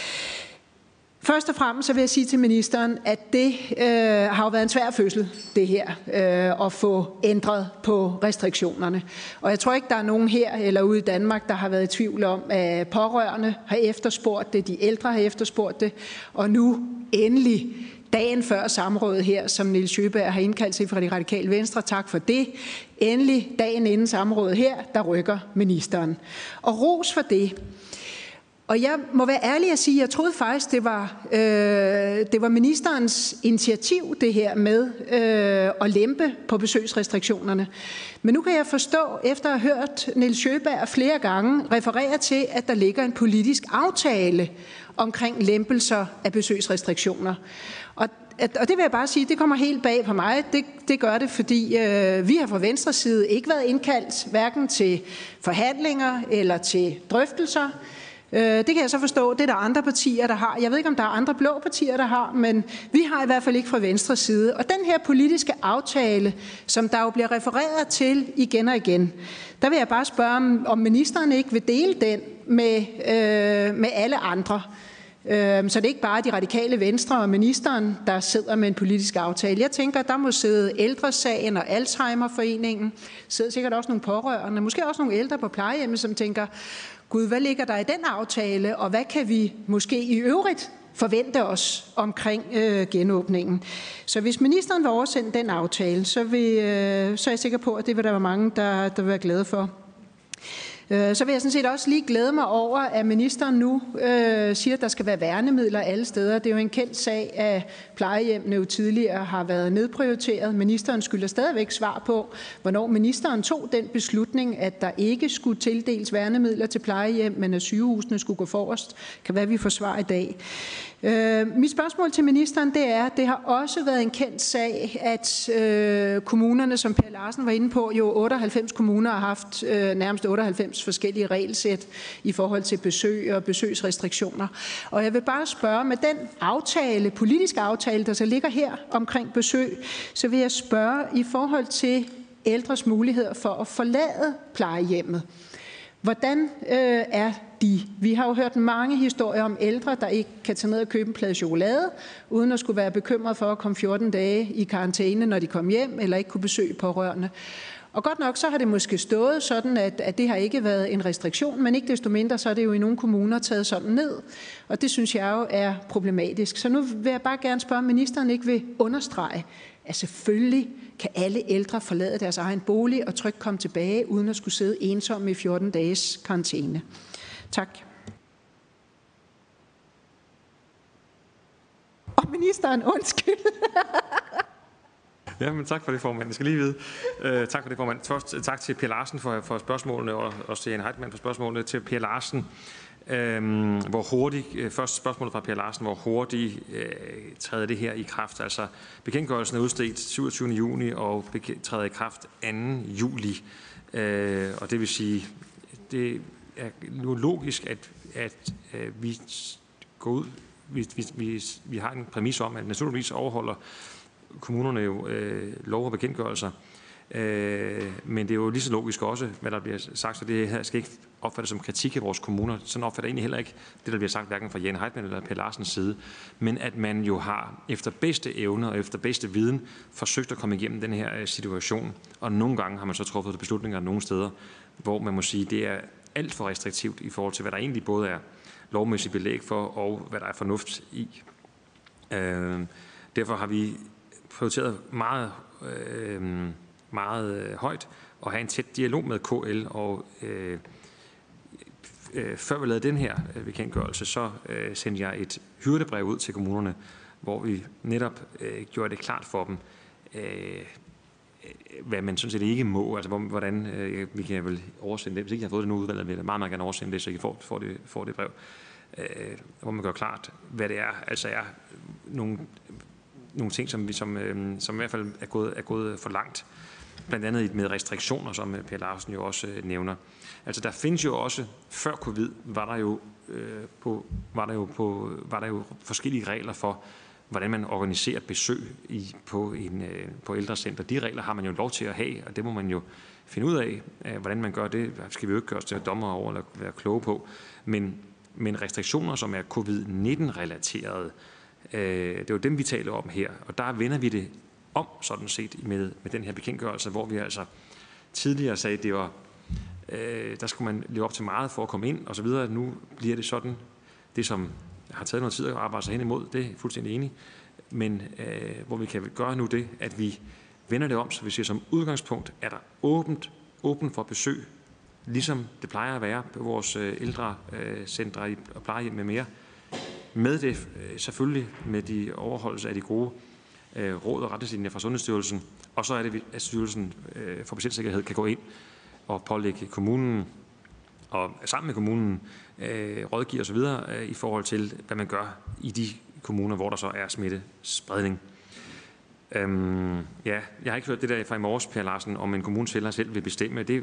Først og fremmest så vil jeg sige til ministeren, at det øh, har jo været en svær fødsel, det her, øh, at få ændret på restriktionerne. Og jeg tror ikke, der er nogen her eller ude i Danmark, der har været i tvivl om, at pårørende har efterspurgt det, de ældre har efterspurgt det, og nu endelig dagen før samrådet her, som Niels Sjøberg har indkaldt sig fra Det Radikale Venstre, tak for det. Endelig dagen inden samrådet her, der rykker ministeren. Og ros for det. Og jeg må være ærlig at sige, at jeg troede faktisk, det var, øh, det var ministerens initiativ, det her med øh, at lempe på besøgsrestriktionerne. Men nu kan jeg forstå, efter at have hørt Niels Sjøberg flere gange referere til, at der ligger en politisk aftale omkring lempelser af besøgsrestriktioner. Og Og det vil jeg bare sige, det kommer helt bag på mig. Det, det gør det, fordi øh, vi har fra Venstres side ikke været indkaldt hverken til forhandlinger eller til drøftelser. Det kan jeg så forstå, det er der andre partier, der har. Jeg ved ikke, om der er andre blå partier, der har, men vi har i hvert fald ikke fra venstre side. Og den her politiske aftale, som der jo bliver refereret til igen og igen, der vil jeg bare spørge, om ministeren ikke vil dele den med, øh, med alle andre. Så det er ikke bare de radikale Venstre og ministeren, der sidder med en politisk aftale. Jeg tænker, der må sidde Ældresagen og Alzheimerforeningen. Sidder sikkert også nogle pårørende, måske også nogle ældre på plejehjemmet, som tænker, gud, hvad ligger der i den aftale, og hvad kan vi måske i øvrigt forvente os omkring øh, genåbningen. Så hvis ministeren vil oversende den aftale, så, vil, øh, så er jeg sikker på, at det vil der være mange, der, der vil være glade for. Så vil jeg sådan set også lige glæde mig over, at ministeren nu øh, siger, at der skal være værnemidler alle steder. Det er jo en kendt sag, at plejehjemmene jo tidligere har været nedprioriteret. Ministeren skylder stadigvæk svar på, hvornår ministeren tog den beslutning, at der ikke skulle tildeles værnemidler til plejehjem, men at sygehusene skulle gå forrest. Kan være, vi får svar i dag. Øh, mit spørgsmål til ministeren, det er, at det har også været en kendt sag, at øh, kommunerne, som Per Larsen var inde på, jo otteoghalvfems kommuner har haft øh, nærmest otteoghalvfems forskellige regelsæt i forhold til besøg og besøgsrestriktioner. Og jeg vil bare spørge, med den aftale, politiske aftale, der så ligger her omkring besøg, så vil jeg spørge i forhold til ældres muligheder for at forlade plejehjemmet. Hvordan øh, er de? Vi har jo hørt mange historier om ældre, der ikke kan tage ned og købe en plade chokolade, uden at skulle være bekymret for at komme fjorten dage i karantæne, når de kom hjem, eller ikke kunne besøge pårørende. Og godt nok, så har det måske stået sådan, at, at det har ikke været en restriktion, men ikke desto mindre, så er det jo i nogle kommuner taget sådan ned. Og det synes jeg jo er problematisk. Så nu vil jeg bare gerne spørge, om ministeren ikke vil understrege, at selvfølgelig kan alle ældre forlade deres egen bolig og trygt komme tilbage, uden at skulle sidde ensomme i fjorten dages karantæne. Tak. Og ministeren, undskyld. Ja, men tak for det, formand. Jeg skal lige vide. Uh, tak for det, formand. Først tak til Per Larsen for, for spørgsmålene, og også til Jane Heitmann for spørgsmålene. Til Per Larsen, øhm, hvor hurtigt, øh, først spørgsmålet fra Per Larsen, hvor hurtigt øh, træder det her i kraft? Altså, bekendtgørelsen er udstedt syvogtyvende juni og træder i kraft anden juli. Øh, og det vil sige, det er nu logisk, at, at øh, vi går ud, vi, vi, vi, vi har en præmis om, at naturligvis overholder kommunerne jo øh, lov og bekendtgørelser, øh, men det er jo lige så logisk også, hvad der bliver sagt, så det her skal ikke opfattes som kritik af vores kommuner. Sådan opfatter jeg egentlig heller ikke det, der bliver sagt, hverken fra Jane Heitmann eller Per Larsens side, men at man jo har efter bedste evner og efter bedste viden forsøgt at komme igennem den her situation, og nogle gange har man så truffet beslutninger nogle steder, hvor man må sige, det er alt for restriktivt i forhold til, hvad der egentlig både er lovmæssigt belæg for, og hvad der er fornuft i. Øh, derfor har vi prioriteret meget, øh, meget øh, højt at have en tæt dialog med K L, og øh, øh, før vi lavede den her bekendtgørelse, så øh, sendte jeg et hyrdebrev ud til kommunerne, hvor vi netop øh, gjorde det klart for dem, øh, hvad man sådan set ikke må, altså hvordan øh, vi kan vel oversende det. Hvis ikke jeg har fået det nu udvalget, vil jeg meget, meget gerne oversende det, så I får, får, det, får det brev, øh, hvor man gør klart, hvad det er, altså er nogle nogle ting, som, vi, som, øh, som i hvert fald er gået, er gået for langt. Blandt andet med restriktioner, som Per Larsen jo også øh, nævner. Altså der findes jo også, før covid, var der jo, øh, på, var der jo, på, var der jo forskellige regler for, hvordan man organiserer besøg i, på, en, øh, på ældrecenter. De regler har man jo lov til at have, og det må man jo finde ud af, øh, hvordan man gør det. Skal vi jo ikke gøre os til dommer over eller være kloge på. Men, men restriktioner, som er covid nitten relaterede, det er jo dem, vi taler om her, og der vender vi det om, sådan set, med, med den her bekendtgørelse, hvor vi altså tidligere sagde, at det var, øh, der skulle man leve op til meget for at komme ind, og så videre. Nu bliver det sådan, det som har taget noget tid at arbejde sig hen imod, det er fuldstændig enig, men øh, hvor vi kan gøre nu det, at vi vender det om, så vi siger, som udgangspunkt er der åbent, åbent for besøg, ligesom det plejer at være på vores øh, ældrecentre øh, og plejehjem med mere. Med det selvfølgelig med de overholdelse af de gode øh, råd og retningslinjer fra Sundhedsstyrelsen, og så er det, at Styrelsen øh, for Patientsikkerhed kan gå ind og pålægge kommunen, og sammen med kommunen øh, rådgive osv. Øh, i forhold til, hvad man gør i de kommuner, hvor der så er smittespredning. Øhm, ja, jeg har ikke hørt det der fra i morges, Per Larsen, om en kommune selv vil bestemme. Det,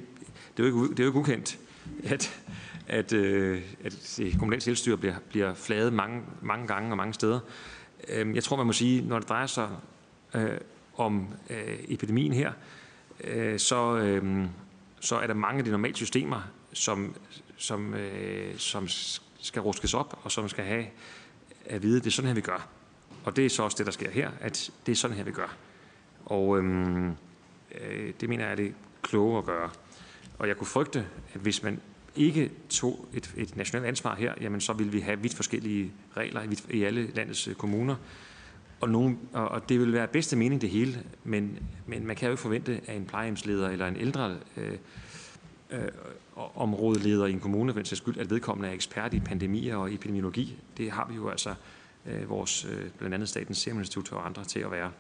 det er jo ikke, det er jo ikke ukendt, at, at, øh, at det kommunale selvstyre bliver, bliver flaget mange, mange gange og mange steder. Øh, jeg tror, man må sige, når det drejer sig øh, om øh, epidemien her, øh, så, øh, så er der mange af de normale systemer, som, som, øh, som skal ruskes op, og som skal have at vide, at det er sådan her, vi gør. Og det er så også det, der sker her, at det er sådan her, vi gør. Og øhm, øh, det mener jeg er det kloge at gøre. Og jeg kunne frygte, at hvis man ikke tog et, et nationalt ansvar her, jamen så ville vi have vidt forskellige regler i, i alle landets kommuner. Og, nogen, og, og det vil være bedste mening det hele, men, men man kan jo ikke forvente, at en plejehjemsleder eller en ældre øh, øh, områdeleder i en kommune, for den sags skyld, at vedkommende er ekspert i pandemier og epidemiologi. Det har vi jo altså øh, vores, øh, blandt andet Statens Serum Institut og andre til at være.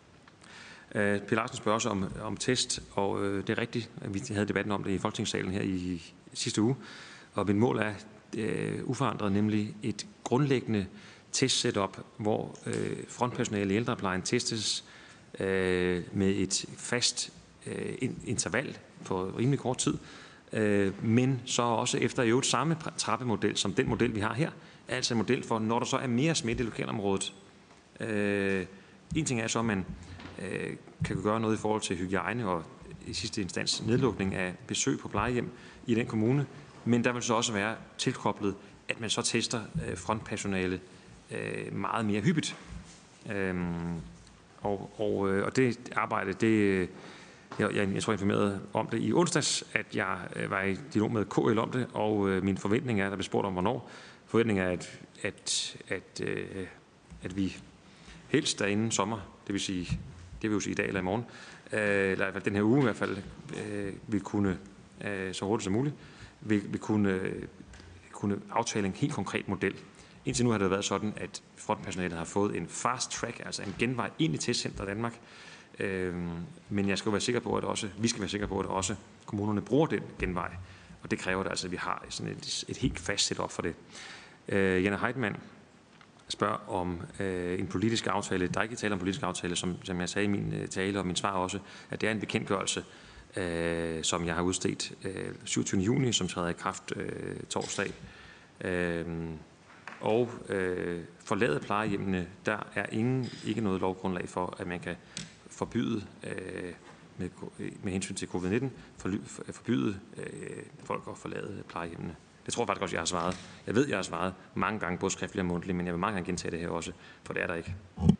Øh, Per Larsen spørger også om, om test, og øh, det er rigtigt, at vi havde debatten om det i Folketingssalen her i sidste uge. Og mit mål er øh, uforandret, nemlig et grundlæggende test-setup, hvor øh, frontpersonale i ældreplejen testes øh, med et fast øh, interval på rimelig kort tid, øh, men så også efter i øvrigt samme trappemodel som den model, vi har her, altså en model for, når der så er mere smitte i lokalområdet. Øh, en ting er så, at man øh, kan gøre noget i forhold til hygiejne og i sidste instans nedlukning af besøg på plejehjem i den kommune, men der vil så også være tilkoblet, at man så tester øh, frontpersonale øh, meget mere hyppigt. Øhm, og, og, og det arbejde, det, jeg, jeg, jeg tror, jeg informerede om det i onsdags, at jeg øh, var i dialog med K L om det, og øh, min forventning er, der blev spurgt om hvornår, forventningen er, at, at, at, øh, at vi helst er inden sommer, det vil sige, det vil jo sige i dag eller i morgen, øh, eller den her uge i hvert fald, øh, vil kunne, øh, så hurtigt som muligt, vil, vil kunne, øh, kunne aftale en helt konkret model. Indtil nu har det været sådan, at frontpersonalet har fået en fast track, altså en genvej ind i testcenter Danmark. Øhm, men jeg skal være sikker på, at også, vi skal være sikre på, at også kommunerne bruger den genvej. Og det kræver det altså, at vi har sådan et, et helt fast setup for det. Øh, Janne Heitmann spørger om øh, en politisk aftale. Der er ikke tale om en politisk aftale, som, som jeg sagde i min øh, tale og min svar også, at det er en bekendtgørelse, øh, som jeg har udstedt øh, syvogtyvende juni, som træder i kraft øh, torsdag. Øh, Og øh, forlade plejehjemmene, der er ingen, ikke noget lovgrundlag for, at man kan forbyde, øh, med, med hensyn til covid nitten, for, forbyde øh, folk at forlade plejehjemmene. Det tror jeg faktisk også, jeg har svaret. Jeg ved, jeg har svaret mange gange, både skriftligt og mundtligt, men jeg vil mange gange gentage det her også, for det er der ikke.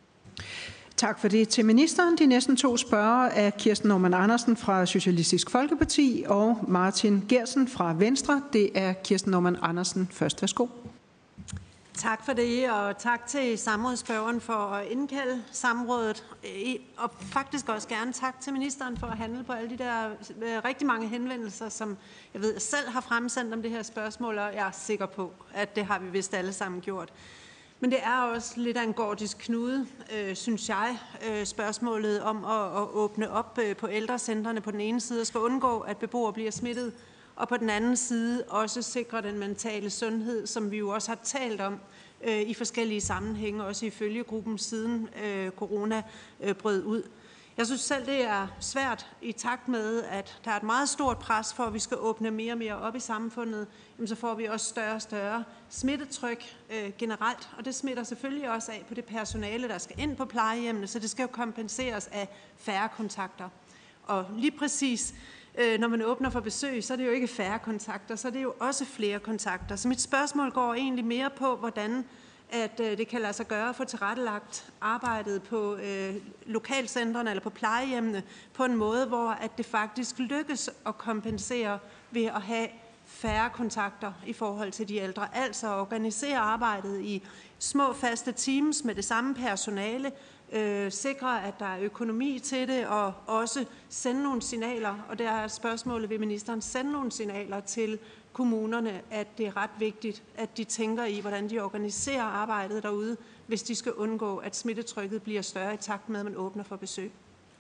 Tak for det til ministeren. De næste to spørgere er Kirsten Normann Andersen fra Socialistisk Folkeparti og Martin Geertsen fra Venstre. Det er Kirsten Normann Andersen først. Værsgo. Tak for det, og tak til samrådsspørgeren for at indkalde samrådet. Og faktisk også gerne tak til ministeren for at handle på alle de der rigtig mange henvendelser, som jeg ved, jeg selv har fremsendt om det her spørgsmål, og jeg er sikker på, at det har vi vist alle sammen gjort. Men det er også lidt af en gordisk knude, øh, synes jeg, øh, spørgsmålet om at, at åbne op øh, på ældrecentrene på den ene side og skal undgå, at beboere bliver smittet, og på den anden side også sikre den mentale sundhed, som vi jo også har talt om øh, i forskellige sammenhænge, også i følgegruppen siden øh, corona øh, brød ud. Jeg synes selv, det er svært i takt med, at der er et meget stort pres for, at vi skal åbne mere og mere op i samfundet. Jamen, så får vi også større og større smittetryk øh, generelt, og det smitter selvfølgelig også af på det personale, der skal ind på plejehjemmene, så det skal jo kompenseres af færre kontakter. Og lige præcis når man åbner for besøg, så er det jo ikke færre kontakter, så er det jo også flere kontakter. Så mit spørgsmål går egentlig mere på, hvordan at det kan lade sig gøre at få tilrettelagt arbejdet på øh, lokalcentrene eller på plejehjemmene på en måde, hvor at det faktisk lykkes at kompensere ved at have færre kontakter i forhold til de ældre. Altså organisere arbejdet i små faste teams med det samme personale, Øh, sikre, at der er økonomi til det, og også sende nogle signaler. Og der er spørgsmålet, vil ministeren sende nogle signaler til kommunerne, at det er ret vigtigt, at de tænker i, hvordan de organiserer arbejdet derude, hvis de skal undgå, at smittetrykket bliver større i takt med, at man åbner for besøg.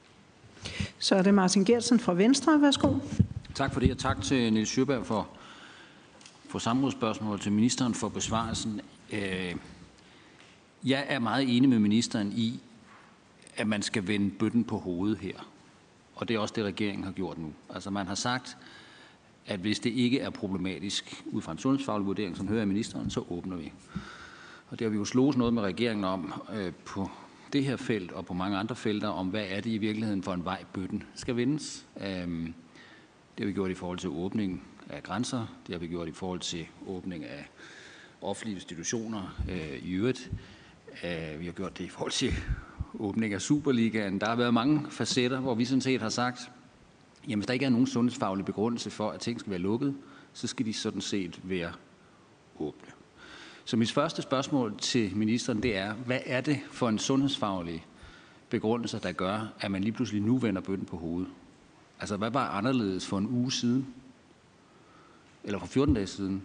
Så er det Martin Geertsen fra Venstre. Værsgo. Tak for det, og tak til Niels Sjøberg for, for samrådsspørgsmålet, til ministeren for besvarelsen. Øh, jeg er meget enig med ministeren i, at man skal vende bøtten på hovedet her. Og det er også det, regeringen har gjort nu. Altså man har sagt, at hvis det ikke er problematisk ud fra en sundhedsfaglig vurdering, som hører af ministeren, så åbner vi. Og det har vi jo slået noget med regeringen om øh, på det her felt og på mange andre felter, om hvad er det i virkeligheden for en vej, bøtten skal vendes. Øhm, det har vi gjort i forhold til åbning af grænser, det har vi gjort i forhold til åbning af offentlige institutioner øh, i øvrigt. Øh, vi har gjort det i forhold til åbning af Superligaen. Der har været mange facetter, hvor vi sådan set har sagt, jamen hvis der ikke er nogen sundhedsfaglig begrundelse for, at ting skal være lukket, så skal de sådan set være åbne. Så mit første spørgsmål til ministeren, det er, hvad er det for en sundhedsfaglig begrundelse, der gør, at man lige pludselig nu vender bøtten på hovedet? Altså, hvad var anderledes for en uge siden? Eller for fjorten dage siden?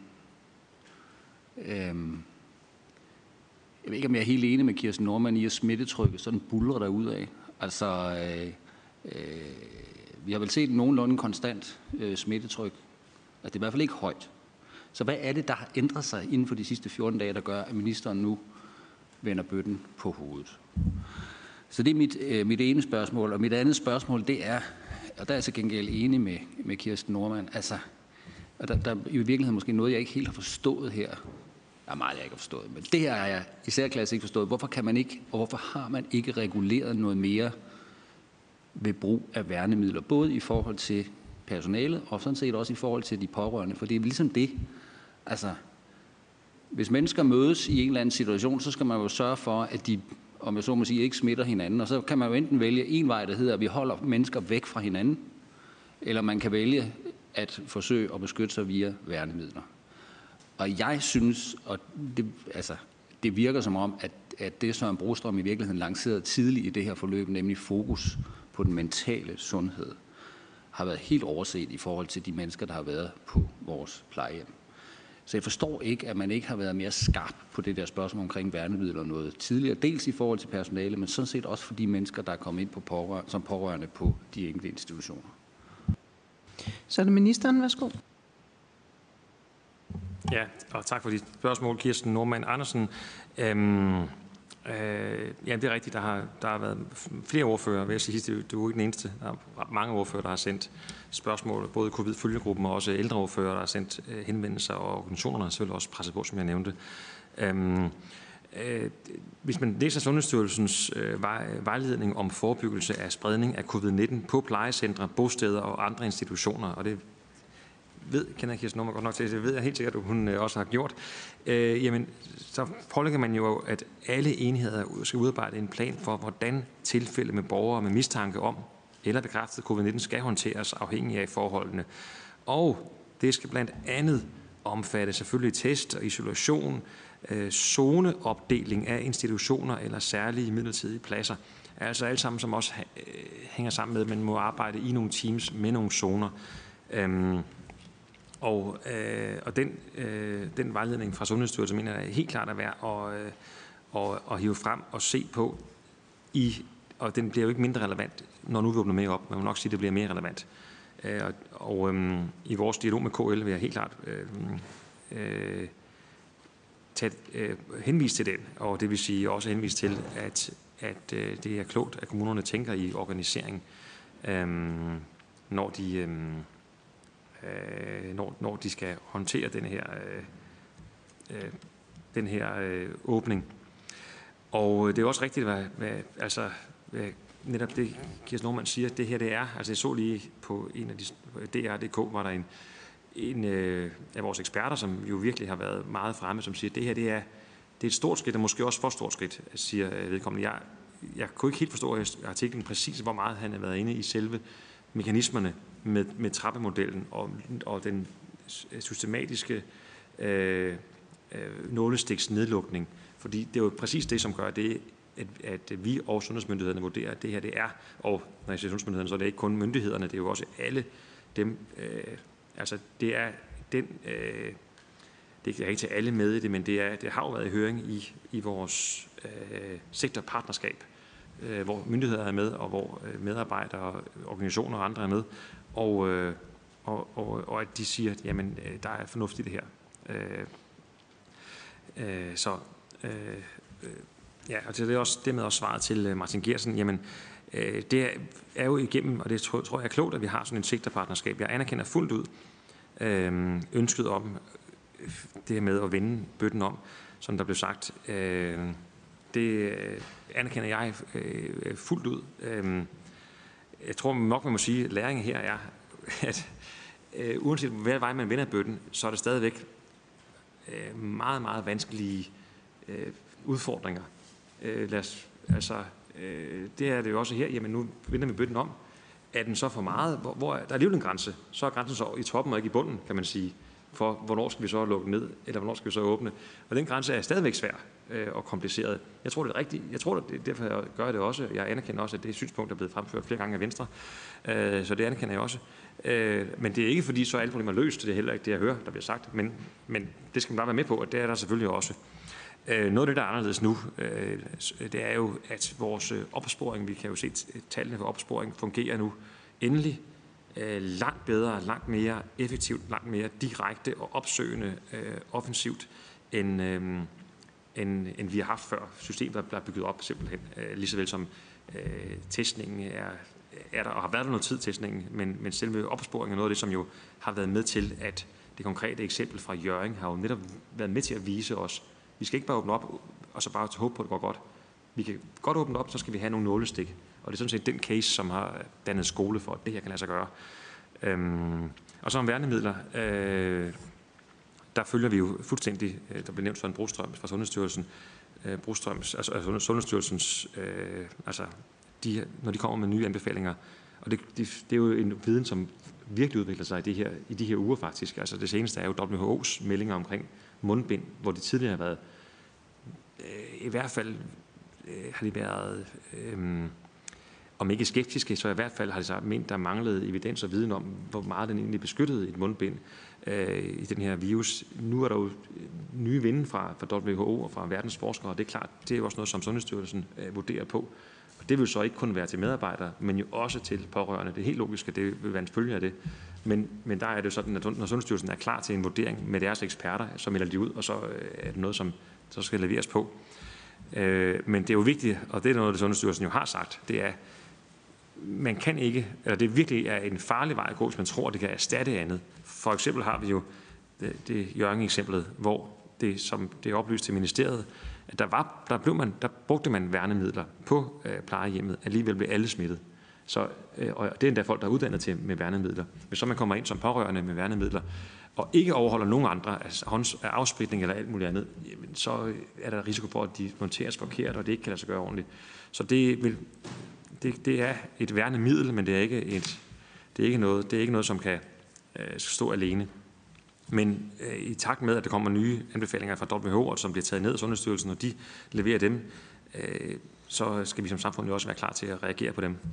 Øhm Jeg ved ikke, om jeg er helt enig med Kirsten Normann i, at smittetrykket sådan buldrer derudad. Altså, øh, øh, vi har vel set nogenlunde konstant øh, smittetryk. Altså, det er i hvert fald ikke højt. Så hvad er det, der har ændret sig inden for de sidste fjorten dage, der gør, at ministeren nu vender bøtten på hovedet? Så det er mit, øh, mit ene spørgsmål. Og mit andet spørgsmål, det er, og der er jeg til gengæld enig med, med Kirsten Normann, altså, og der, der er i virkeligheden måske noget, jeg ikke helt har forstået her. Der er meget, jeg ikke har forstået, men det her har jeg i særklasse ikke forstået. Hvorfor kan man ikke, og hvorfor har man ikke reguleret noget mere ved brug af værnemidler, både i forhold til personalet, og sådan set også i forhold til de pårørende, for det er ligesom det. Altså, hvis mennesker mødes i en eller anden situation, så skal man jo sørge for, at de, om jeg så må sige, ikke smitter hinanden, og så kan man jo enten vælge en vej, der hedder, at vi holder mennesker væk fra hinanden, eller man kan vælge at forsøge at beskytte sig via værnemidler. Og jeg synes, og det, altså, det virker som om, at, at det Søren Brostrøm i virkeligheden lancerede tidligt i det her forløb, nemlig fokus på den mentale sundhed, har været helt overset i forhold til de mennesker, der har været på vores plejehjem. Så jeg forstår ikke, at man ikke har været mere skarp på det der spørgsmål omkring værnemidler noget tidligere. Dels i forhold til personale, men sådan set også for de mennesker, der er kommet ind på pårørende, som pårørende på de enkelte institutioner. Så er det ministeren, værsgo. Ja, og tak for dit spørgsmål, Kirsten Normann Andersen. Øhm, øh, ja, det er rigtigt, der har, der har været flere ordfører, vil jeg sige, det, det er jo ikke den eneste. Der er mange ordfører, der har sendt spørgsmål, både covid-følgegruppen og også ældre ordfører, der har sendt øh, henvendelser, og organisationerne har selvfølgelig også presset på, som jeg nævnte. Øhm, øh, hvis man læser Sundhedsstyrelsens øh, vejledning om forebyggelse af spredning af covid nitten på plejecentre, bosteder og andre institutioner, og det ved, kender Kirsten Normann godt nok til, det ved jeg helt sikkert, at hun også har gjort, øh, jamen, så pålægger man jo, at alle enheder skal udarbejde en plan for, hvordan tilfælde med borgere med mistanke om eller bekræftet covid nitten skal håndteres afhængig af forholdene. Og det skal blandt andet omfatte selvfølgelig test og isolation, øh, zoneopdeling af institutioner eller særlige midlertidige pladser. Altså alt sammen, som også øh, hænger sammen med, at man må arbejde i nogle teams med nogle zoner. Øhm, Og, øh, og den, øh, den vejledning fra Sundhedsstyrelsen mener jeg er helt klart at være at, øh, at, at hive frem og se på, i, og den bliver jo ikke mindre relevant, når nu vi åbner mere op. Man må nok sige, at det bliver mere relevant. Øh, og og øh, i vores dialog med K L vil jeg helt klart øh, øh, tage, øh, henvise til den, og det vil sige også henvise til, at, at øh, det er klogt, at kommunerne tænker i organisering, øh, når de... Øh, Når, når de skal håndtere den her, øh, den her øh, åbning. Og det er også rigtigt, hvad, hvad, altså, hvad, netop det, Kirsten Normann siger, det her det er, altså jeg så lige på en af de, D R punktum D K, var der en, en øh, af vores eksperter, som jo virkelig har været meget fremme, som siger, at det her det er, det er et stort skridt, og måske også for stort skridt, siger vedkommende. Jeg, jeg kunne ikke helt forstå i artiklen præcis, hvor meget han har været inde i selve mekanismerne med, med trappemodellen og, og den systematiske øh, øh, nålestiksnedlukning. Fordi det er jo præcis det, som gør det, at, at vi og sundhedsmyndighederne vurderer, at det her det er, og når jeg siger sundhedsmyndighederne, så er det ikke kun myndighederne, det er jo også alle dem, øh, altså det er den, øh, det er ikke til alle med i det, men det, er, det har jo været i høring i, i vores øh, sektorpartnerskab, hvor myndigheder er med, og hvor medarbejdere, organisationer og andre er med, og, og, og, og at de siger, at jamen, der er fornuftigt det her. Øh, øh, så øh, ja, og det er også dermed også svaret til Martin Geertsen. Jamen, øh, det er jo igennem, og det tror, tror jeg er klogt, at vi har sådan en sektorpartnerskab. Jeg anerkender fuldt ud, Øh, ønsket om det her med at vende bøtten om, som der blev sagt, øh, det anerkender jeg øh, fuldt ud. Øh, jeg tror nok, man må sige, at læringen her er, at øh, uanset hvad vej man vender bøtten, så er det stadigvæk øh, meget, meget vanskelige øh, udfordringer. Øh, lad os, altså, øh, det er det jo også her, jamen nu vender vi bøtten om. Er den så for meget? Hvor, hvor er, der er alligevel en grænse. Så er grænsen så i toppen og ikke i bunden, kan man sige, for hvornår skal vi så lukke ned, eller hvornår skal vi så åbne. Og den grænse er stadigvæk svær øh, og kompliceret. Jeg tror, det er rigtigt. Jeg tror, det, derfor jeg gør jeg det også. Jeg anerkender også, at det synspunkt er blevet fremført flere gange af Venstre. Øh, så det anerkender jeg også. Øh, men det er ikke fordi, så er alle problemer løst. Det er heller ikke det, jeg hører, der bliver sagt. Men, men det skal man bare være med på, at det er der selvfølgelig også. Øh, noget af det, der er anderledes nu, øh, det er jo, at vores opsporing, vi kan jo se, at tallene for opsporing fungerer nu endelig øh, langt bedre, langt mere effektivt, langt mere direkte og opsøgende øh, offensivt, end, øh, end, end vi har haft før. Systemet der er bygget op simpelthen, øh, lige så vel som øh, testningen er, er der, og har været der noget tid, testningen, men, men selve opsporingen er noget af det, som jo har været med til, at det konkrete eksempel fra Hjørring har jo netop været med til at vise os, vi skal ikke bare åbne op, og så bare håbe på, at det går godt. Vi kan godt åbne op, så skal vi have nogle nålestik. Og det er sådan set den case, som har dannet skole for, at det her kan lade sig gøre. Øhm, og så om værnemidler. Øh, der følger vi jo fuldstændig, der blev nævnt Søren Brostrøm fra Sundhedsstyrelsen, øh, Brostrøms, altså, altså Sundhedsstyrelsens, øh, altså de, når de kommer med nye anbefalinger. Og det, det, det er jo en viden, som virkelig udvikler sig i, det her, i de her uger faktisk. Altså det seneste er jo W H O's meldinger omkring mundbind, hvor de tidligere har været, øh, i hvert fald øh, har de været, øh, om ikke skeptiske, så i hvert fald har de så ment, der manglede evidens og viden om, hvor meget den egentlig beskyttede et mundbind øh, i den her virus. Nu er der jo nye vinde fra, fra W H O og fra verdens forskere, og det er klart, det er jo også noget, som Sundhedsstyrelsen øh, vurderer på. Og det vil så ikke kun være til medarbejdere, men jo også til pårørende. Det er helt logisk, at det vil være en følge af det. Men, men der er det jo sådan, at når Sundhedsstyrelsen er klar til en vurdering med deres eksperter, så melder de ud, og så er det noget, som så skal leveres på. Øh, men det er jo vigtigt, og det er noget, det Sundhedsstyrelsen jo har sagt, det er, man kan ikke, eller det virkelig er en farlig vej at gå, hvis man tror, at det kan erstatte andet. For eksempel har vi jo det, det Hjørring-eksemplet, hvor det, som det er oplyst til ministeriet, at der, var, der, blev man, der brugte man værnemidler på øh, plejehjemmet, alligevel blev alle smittet. Så, øh, og det er endda folk, der er uddannet til med værnemidler. Hvis så man kommer ind som pårørende med værnemidler, og ikke overholder nogen andre, altså hånds, afspritning eller alt muligt andet, jamen, så er der risiko for, at de monteres forkert, og det ikke kan lade sig gøre ordentligt. Så det, vil, det, det er et værnemiddel, men det er ikke, et, det er ikke, noget, det er ikke noget, som kan øh, stå alene. Men øh, i takt med, at der kommer nye anbefalinger fra W H O, som bliver taget ned af Sundhedsstyrelsen, og de leverer dem, øh, så skal vi som samfund jo også være klar til at reagere på dem.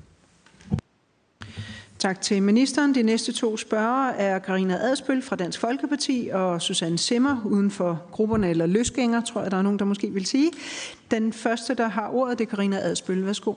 Tak til ministeren. De næste to spørgere er Karina Adsbøl fra Dansk Folkeparti og Susanne Zimmer uden for grupperne eller løsgænger, tror jeg, der er nogen, der måske vil sige. Den første, der har ordet, det er Karina Adsbøl. Værsgo.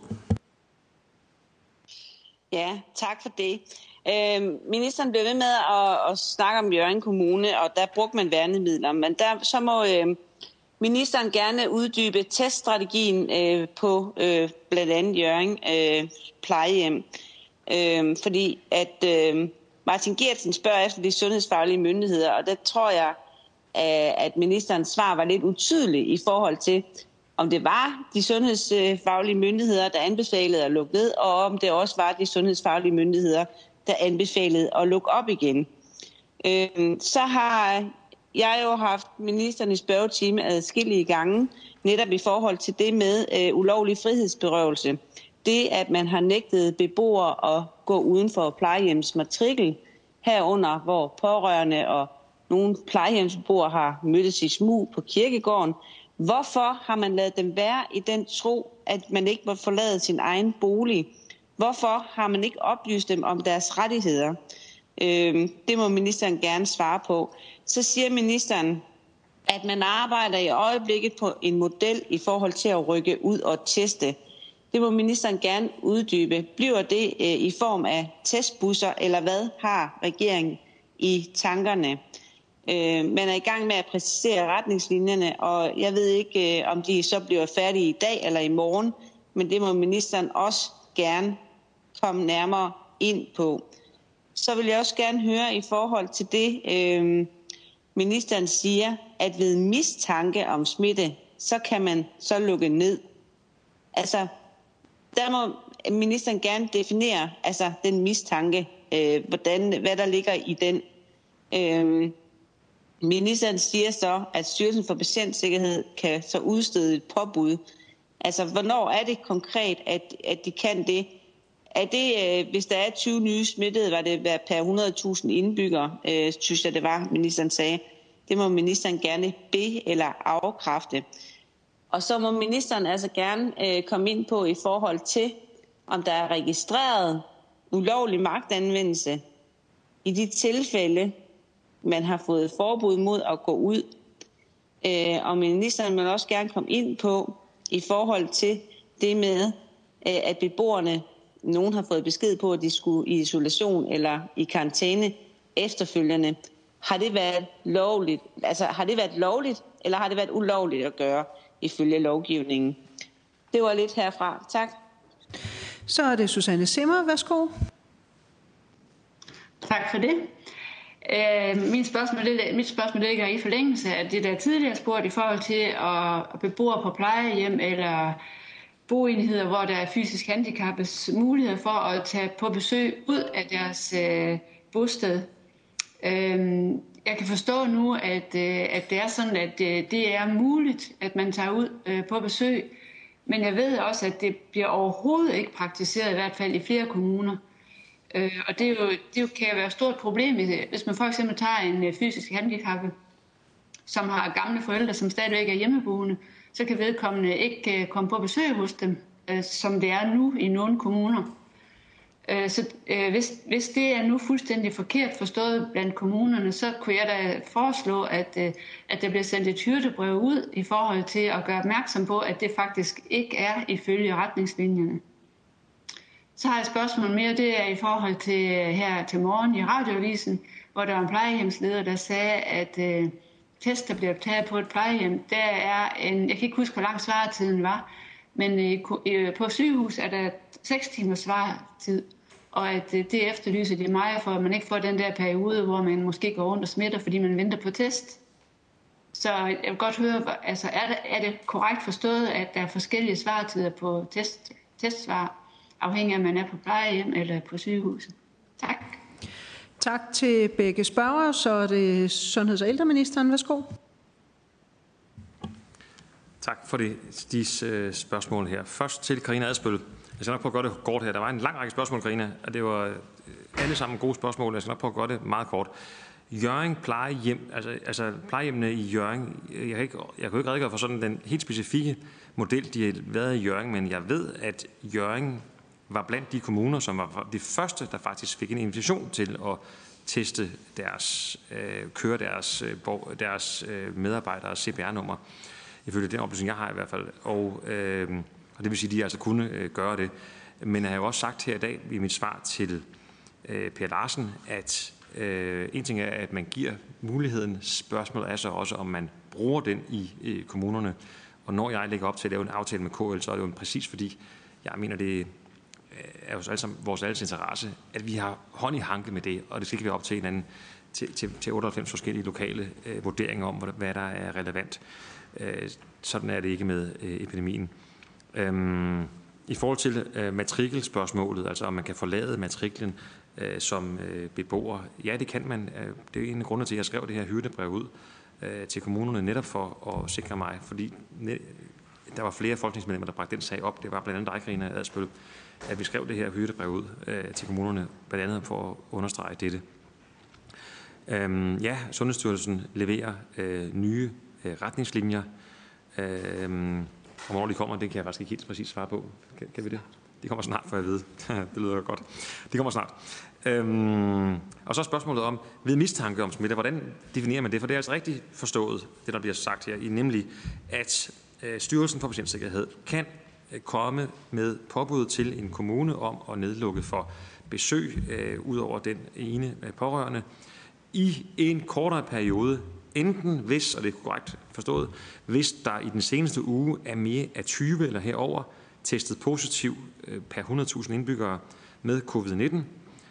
Ja, tak for det. Øh, ministeren blev ved med at, at snakke om Hjørring Kommune, og der brugte man værnemidler, men der, så må øh, ministeren gerne uddybe teststrategien øh, på øh, blandt andet Hjørring øh, plejehjem. Øh, fordi at øh, Martin Geertsen spørger efter de sundhedsfaglige myndigheder, og der tror jeg, at ministerens svar var lidt utydeligt i forhold til, om det var de sundhedsfaglige myndigheder, der anbefalede at lukke ned, og om det også var de sundhedsfaglige myndigheder, der anbefalede at lukke op igen. Øh, så har jeg jo haft ministeren i spørgetime adskillige gange, netop i forhold til det med øh, ulovlig frihedsberøvelse. Det, at man har nægtet beboere at gå uden for plejehjemmets matrikel, herunder hvor pårørende og nogle plejehjemsbeboere har mødtes i smug på kirkegården. Hvorfor har man ladet dem være i den tro, at man ikke må forlade sin egen bolig? Hvorfor har man ikke oplyst dem om deres rettigheder? Øh, det må ministeren gerne svare på. Så siger ministeren, at man arbejder i øjeblikket på en model i forhold til at rykke ud og teste. Det må ministeren gerne uddybe. Bliver det øh, i form af testbusser, eller hvad har regeringen i tankerne? Øh, man er i gang med at præcisere retningslinjerne, og jeg ved ikke, øh, om de så bliver færdige i dag eller i morgen, men det må ministeren også gerne komme nærmere ind på. så vil jeg også gerne høre i forhold til det, øh, ministeren siger, at ved mistanke om smitte, så kan man så lukke ned. Altså, der må ministeren gerne definere altså den mistanke, øh, hvordan, hvad der ligger i den. Øh, ministeren siger så, at Styrelsen for Patientsikkerhed kan så udstede et påbud. Altså, hvornår er det konkret, at, at de kan det? Er det, øh, hvis der er tyve nye smittede, var det per hundrede tusind indbyggere, øh, synes jeg det var, ministeren sagde. Det må ministeren gerne be- eller afkræfte. Og så må ministeren altså gerne øh, komme ind på i forhold til, om der er registreret ulovlig magtanvendelse i de tilfælde, man har fået forbud mod at gå ud. Øh, og ministeren vil også gerne komme ind på i forhold til det med, øh, at beboerne, nogen har fået besked på, at de skulle i isolation eller i karantæne efterfølgende. Har det været lovligt? Altså, har det været lovligt, eller har det været ulovligt at gøre ifølge lovgivningen? Det var lidt herfra. Tak. Så er det Susanne Zimmer. Værsgo. Tak for det. Øh, min spørgsmål, det, mit spørgsmål ligger i forlængelse af det, der tidligere spurgt i forhold til at beboere på plejehjem eller boenheder, hvor der er fysisk handicappes mulighed for at tage på besøg ud af deres øh, bosted. Øh, jeg kan forstå nu, at, øh, at det er sådan, at øh, det er muligt, at man tager ud øh, på besøg. Men jeg ved også, at det bliver overhovedet ikke praktiseret, i hvert fald i flere kommuner. Øh, og det, er jo, det jo kan jo være et stort problem, hvis man for eksempel tager en fysisk handicappet, som har gamle forældre, som stadigvæk er hjemmeboende, så kan vedkommende ikke komme på besøg hos dem, øh, som det er nu i nogle kommuner. Øh, så øh, hvis, hvis det er nu fuldstændig forkert forstået blandt kommunerne, så kunne jeg da foreslå, at, øh, at der bliver sendt et hyrdebrev ud i forhold til at gøre opmærksom på, at det faktisk ikke er ifølge retningslinjerne. Så har jeg et spørgsmål mere, det er i forhold til her til morgen i radioavisen, hvor der var en plejehjemsleder, der sagde, at øh, test, der bliver taget på et plejehjem, der er en, jeg kan ikke huske, hvor lang svaretiden var, men øh, på sygehus er der seks timers svaretid, og at øh, det efterlyser de meget for, at man ikke får den der periode, hvor man måske går rundt og smitter, fordi man venter på test. Så jeg vil godt høre, altså er det, er det korrekt forstået, at der er forskellige svaretider på test, testsvar, afhængig af, om man er på plejehjem eller på sygehuset? Tak. Tak til begge spørgere. Så er det sundheds- og ældreministeren. Værsgo. Tak for de, de spørgsmål her. Først til Karina Adsbøl. Jeg skal nok prøve at gøre det kort her. Der var en lang række spørgsmål, Karina, og det var alle sammen gode spørgsmål. Jeg skal nok prøve at gøre det meget kort. Hjørring plejehjem, altså, altså plejehjemmene i Hjørring, jeg kan, ikke, jeg kan jo ikke redegøre for sådan den helt specifikke model, de har været i Hjørring, men jeg ved, at Hjørring var blandt de kommuner, som var de første, der faktisk fik en invitation til at teste deres, øh, køre deres, øh, deres øh, medarbejderes C P R-nummer, ifølge den oplysning, jeg har i hvert fald. Og, øh, og det vil sige, at de altså kunne øh, gøre det. Men jeg har jo også sagt her i dag i mit svar til øh, Per Larsen, at øh, en ting er, at man giver muligheden. Spørgsmålet er så også, om man bruger den i øh, kommunerne. Og når jeg lægger op til at lave en aftale med K L, så er det jo præcis fordi, jeg mener, det er jo altså vores alles interesse, at vi har hånd i hanke med det, og det skal ikke være op til en anden, til, til, til otteoghalvfems forskellige lokale øh, vurderinger om, hvad der er relevant. Øh, sådan er det ikke med øh, epidemien. Øhm, I forhold til øh, matrikelspørgsmålet, altså om man kan forlade matriklen øh, som øh, beboer, ja, det kan man. Øh, det er en af grunde til, at jeg skrev det her hyrdebrev ud øh, til kommunerne, netop for at sikre mig, fordi net, der var flere folketingsmedlemmer, der bragte den sag op. Det var blandt andet dig, Karina Adsbøl, at vi skrev det her hyrdebrev ud øh, til kommunerne, blandt andet for at understrege dette. Øhm, ja, Sundhedsstyrelsen leverer øh, nye øh, retningslinjer. Øhm, og hvornår de kommer, det kan jeg faktisk ikke helt præcis svare på. Kan, kan vi det? De kommer snart, for jeg ved. Det lyder godt. De kommer snart. Øhm, og så spørgsmålet om, ved mistanke om smitte, hvordan definerer man det? For det er altså rigtigt forstået, det der bliver sagt her, nemlig at øh, Styrelsen for Patientsikkerhed kan komme med påbud til en kommune om at nedlukke for besøg øh, ud over den ene øh, pårørende i en kortere periode, enten hvis, og det er korrekt forstået, hvis der i den seneste uge er mere af tyve eller herover testet positiv øh, per hundrede tusind indbyggere med covid nitten,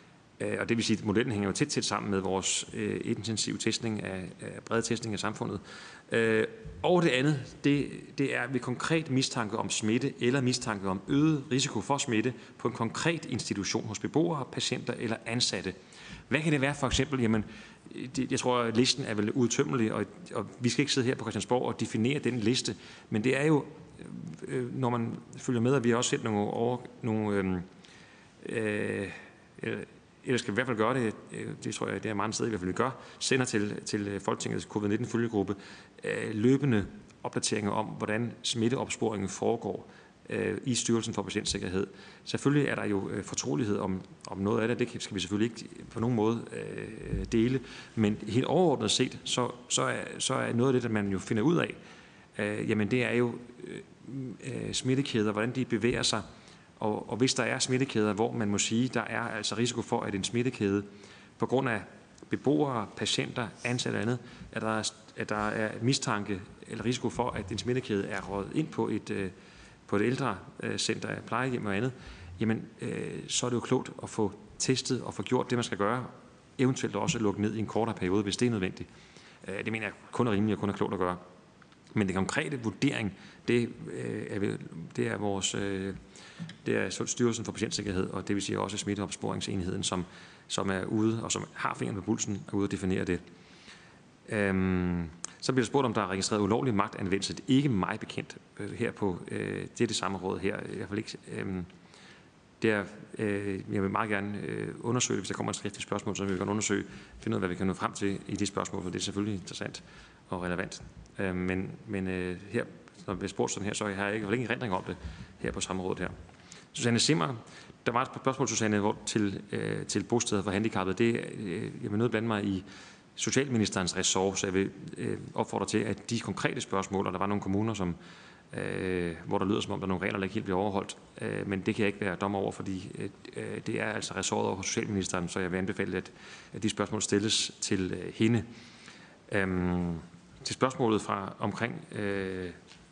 Og det vil sige, at modellen hænger jo tæt, tæt sammen med vores øh, intensive testning af, af brede testning af samfundet. Øh, og det andet, det, det er ved konkret mistanke om smitte eller mistanke om øget risiko for smitte på en konkret institution hos beboere, patienter eller ansatte. Hvad kan det være for eksempel? Jamen, det, jeg tror, at listen er vel udtømmelig, og, og vi skal ikke sidde her på Christiansborg og definere den liste, men det er jo, øh, når man følger med, at vi har også set nogle, over, nogle øh, øh, eller skal vi i hvert fald gøre det, det tror jeg, det er mange steder i hvert fald, vi gør, sender til, til Folketingets covid nitten følgegruppe løbende opdateringer om, hvordan smitteopsporingen foregår øh, i Styrelsen for Patientsikkerhed. Selvfølgelig er der jo øh, fortrolighed om, om noget af det, det skal vi selvfølgelig ikke på nogen måde øh, dele, men helt overordnet set, så, så, er, så er noget af det, der man jo finder ud af, øh, jamen det er jo øh, smittekæder, hvordan de bevæger sig. Og, og hvis der er smittekæder, hvor man må sige, der er altså risiko for, at en smittekæde på grund af beboere, patienter, ansatte og andet, at der, er, at der er mistanke eller risiko for, at en smittekæde er røget ind på et, på et ældrecenter, plejehjem og andet, jamen så er det jo klogt at få testet og få gjort det, man skal gøre, eventuelt også lukke ned i en kortere periode, hvis det er nødvendigt. Det mener jeg kun er rimeligt og kun er klogt at gøre. Men den konkrete vurdering, det er, det er vores... Det er Styrelsen for Patientsikkerhed, og det vil sige også smitteopsporingsenheden, som, som er ude, og som har fingeren på pulsen, er ude at definere det. Øhm, så bliver der spurgt, om der er registreret ulovlig magtanvendelse. Det er ikke mig bekendt øh, her på øh, det er det samme råd her. I hvert fald ikke. Øh, det er, øh, jeg vil meget gerne øh, undersøge det, hvis der kommer et skriftligt spørgsmål, så vil vi gerne undersøge, finde ud af, hvad vi kan nå frem til i de spørgsmål, for det er selvfølgelig interessant og relevant. Øh, men men øh, her, når vi bliver spurgt sådan her, så har jeg ikke, ikke en erindring om det her på samme råd her. Susanne Zimmer, der var et spørgsmål, Susanne, hvor til, øh, til bosteder for handicappede. Det, øh, jeg vil nødt blande mig i Socialministerens ressort, så jeg vil øh, opfordre til, at de konkrete spørgsmål, og der var nogle kommuner, som, øh, hvor der lyder som om, der er nogle regler, der ikke helt bliver overholdt, øh, men det kan jeg ikke være dommer over, fordi øh, det er altså ressortet over Socialministeren, så jeg vil anbefale, at, at de spørgsmål stilles til øh, hende. Øhm, til spørgsmålet fra omkring... Øh,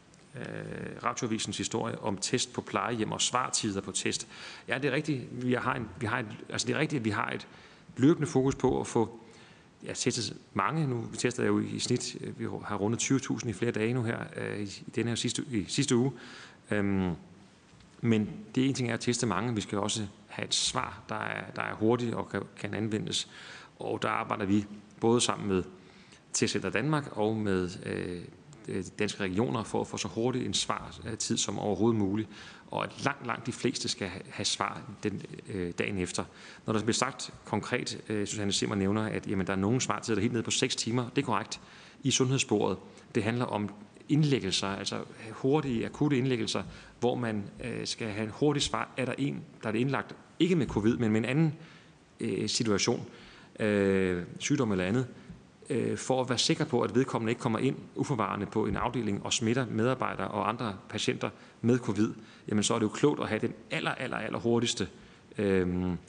Radioavisens historie om test på plejehjem og svartider på test. Ja, det er rigtigt. Vi har en, vi har et, altså det er rigtigt, at vi har et løbende fokus på at få ja, testet mange nu. Vi tester jo i snit, vi har rundet tyve tusind i flere dage nu her i, i denne her sidste, i sidste uge. Øhm, men det ene ting er at teste mange. Vi skal også have et svar, der er, der er hurtigt og kan, kan anvendes. Og der arbejder vi både sammen med Testcenter Danmark og med øh, danske regioner for at få så hurtigt en svartid som overhovedet muligt, og at langt, langt de fleste skal have svar den øh, dagen efter. Når der bliver sagt konkret, øh, Susanne Zimmer nævner, at jamen, der er nogle svartider, der er helt nede på seks timer, det er korrekt, i sundhedssporet. Det handler om indlæggelser, altså hurtige, akutte indlæggelser, hvor man øh, skal have en hurtig svar. Er der en, der er indlagt, ikke med covid, men med en anden øh, situation, øh, sygdom eller andet, for at være sikker på, at vedkommende ikke kommer ind uforvarende på en afdeling og smitter medarbejdere og andre patienter med covid, jamen så er det jo klogt at have den aller, aller, aller hurtigste øh,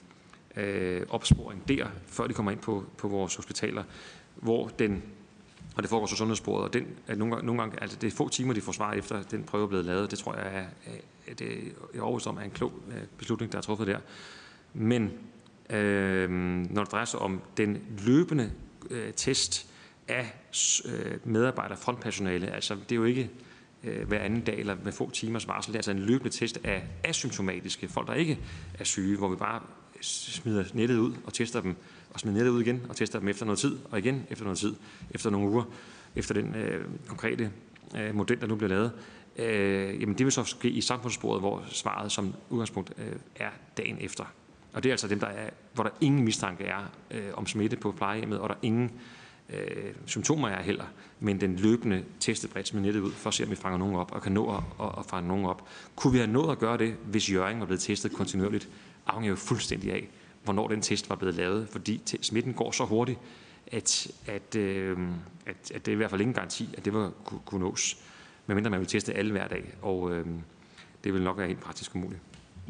øh, opsporing der, før de kommer ind på, på vores hospitaler, hvor den, og det foregår så sundhedssporet, og den, at nogle, gange, nogle gange, altså det er få timer, de får svar efter, den prøve er blevet lavet. Det tror jeg er, er, det er overbevist om, er en klog beslutning, der er truffet der. Men øh, når det drejer sig om den løbende test af medarbejder frontpersonale. Altså, det er jo ikke øh, hver anden dag eller med få timers varsel. Det er altså en løbende test af asymptomatiske folk, der ikke er syge, hvor vi bare smider nettet ud og tester dem, og smider nettet ud igen og tester dem efter noget tid, og igen efter noget tid, efter nogle uger, efter den øh, konkrete øh, model, der nu bliver lavet. Øh, jamen, det vil så ske i samfundssporet, hvor svaret som udgangspunkt øh, er dagen efter. Og det er altså dem, der er, hvor der ingen mistanke er øh, om smitte på plejehjemmet, og der ingen øh, symptomer er heller, men den løbende testet bredt med nettet ud, for at se, om vi fanger nogen op, og kan nå at, at, at fange nogen op. Kunne vi have nået at gøre det, hvis Hjørring var blevet testet kontinuerligt, afhænger jo fuldstændig af, hvornår den test var blevet lavet, fordi smitten går så hurtigt, at, at, øh, at, at det er i hvert fald ingen garanti, at det var kunne, kunne nås, medmindre man vil teste alle hver dag, og øh, det vil nok være helt praktisk umuligt.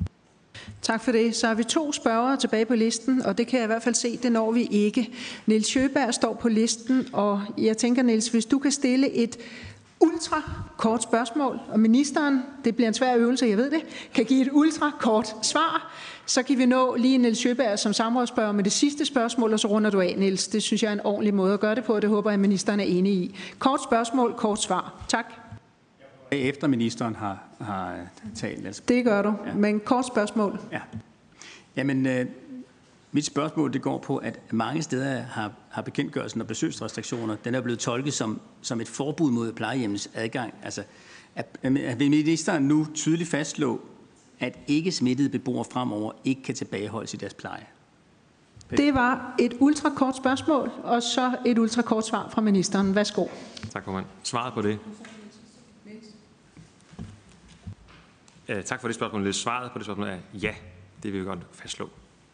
Tak for det. Så har vi to spørgere tilbage på listen, og det kan jeg i hvert fald se, det når vi ikke. Niels Sjøberg står på listen, og jeg tænker, Niels, hvis du kan stille et ultra kort spørgsmål, og ministeren, det bliver en svær øvelse, jeg ved det, kan give et ultra kort svar. Så kan vi nå lige Niels Sjøberg som samrådsspørger med det sidste spørgsmål, og så runder du af, Niels. Det synes jeg er en ordentlig måde at gøre det på, og det håber jeg, at ministeren er enig i. Kort spørgsmål, kort svar. Tak. Efter ministeren har, har talt. Altså. Det gør du, ja. Men kort spørgsmål. Ja. Jamen, øh, mit spørgsmål det går på, at mange steder har, har bekendtgørelsen og besøgsrestriktioner, den er blevet tolket som, som et forbud mod plejehjemmets adgang. Altså, at, at vil ministeren nu tydeligt fastslå, at ikke smittede beboere fremover ikke kan tilbageholdes i deres pleje? Det var et ultrakort spørgsmål, og så et ultrakort svar fra ministeren. Værsgo. Tak, formand. Svaret på det. Uh, tak for det spørgsmål. Svaret på det spørgsmål er ja. Det vil vi godt fastslå.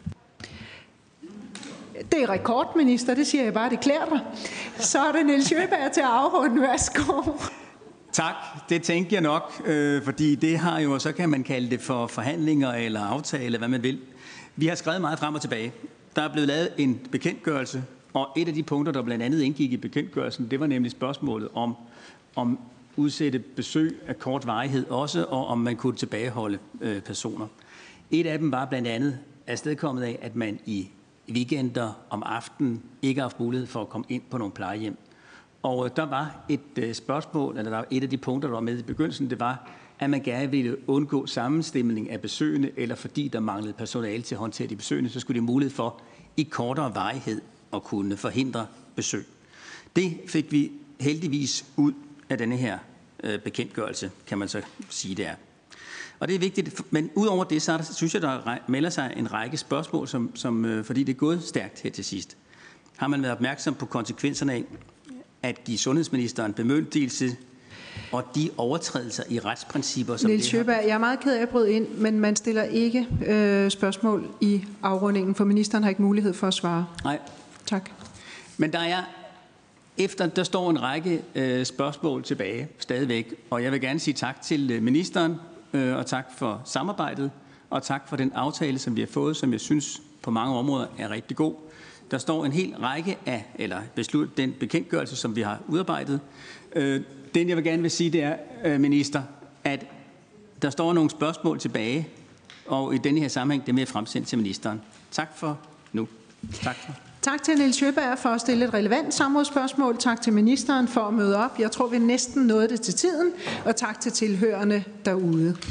Det er rekordminister, det siger jeg bare, det klæder dig. Så er det Niels Sjøberg til at afrunde. Værsgo. Tak, det tænker jeg nok, øh, fordi det har jo, så kan man kalde det for forhandlinger eller aftale, hvad man vil. Vi har skrevet meget frem og tilbage. Der er blevet lavet en bekendtgørelse, og et af de punkter, der blandt andet indgik i bekendtgørelsen, det var nemlig spørgsmålet om, om udsætte besøg af kort varighed også, og om man kunne tilbageholde øh, personer. Et af dem var blandt andet afstedkommet af, at man i weekender om aftenen ikke har haft mulighed for at komme ind på nogle plejehjem. Og der var et øh, spørgsmål, eller der var et af de punkter, der var med i begyndelsen, det var, at man gerne ville undgå sammenstemning af besøgende, eller fordi der manglede personale til at håndtere de besøgende, så skulle de have mulighed for i kortere varighed at kunne forhindre besøg. Det fik vi heldigvis ud af denne her øh, bekendtgørelse, kan man så sige, det er. Og det er vigtigt, men udover det, så der, synes jeg, der melder sig en række spørgsmål, som, som, øh, fordi det er gået stærkt her til sidst. Har man været opmærksom på konsekvenserne af at give sundhedsministeren bemyndigelse og de overtrædelser i retsprincipper, som Niels det Sjøberg, jeg er meget ked af at bryde ind, men man stiller ikke øh, spørgsmål i afrundingen, for ministeren har ikke mulighed for at svare. Nej. Tak. Men der er efter, der står en række øh, spørgsmål tilbage stadigvæk, og jeg vil gerne sige tak til øh, ministeren, øh, og tak for samarbejdet, og tak for den aftale, som vi har fået, som jeg synes på mange områder er rigtig god. Der står en hel række af, eller beslut den bekendtgørelse, som vi har udarbejdet. Øh, den, jeg vil gerne vil sige, det er, øh, minister, at der står nogle spørgsmål tilbage, og i denne her sammenhæng, det vil jeg fremsende til ministeren. Tak for nu. Tak for. Tak til Niels Sjøberg for at stille et relevant samrådsspørgsmål. Tak til ministeren for at møde op. Jeg tror, vi næsten nåede det til tiden. Og tak til tilhørerne derude.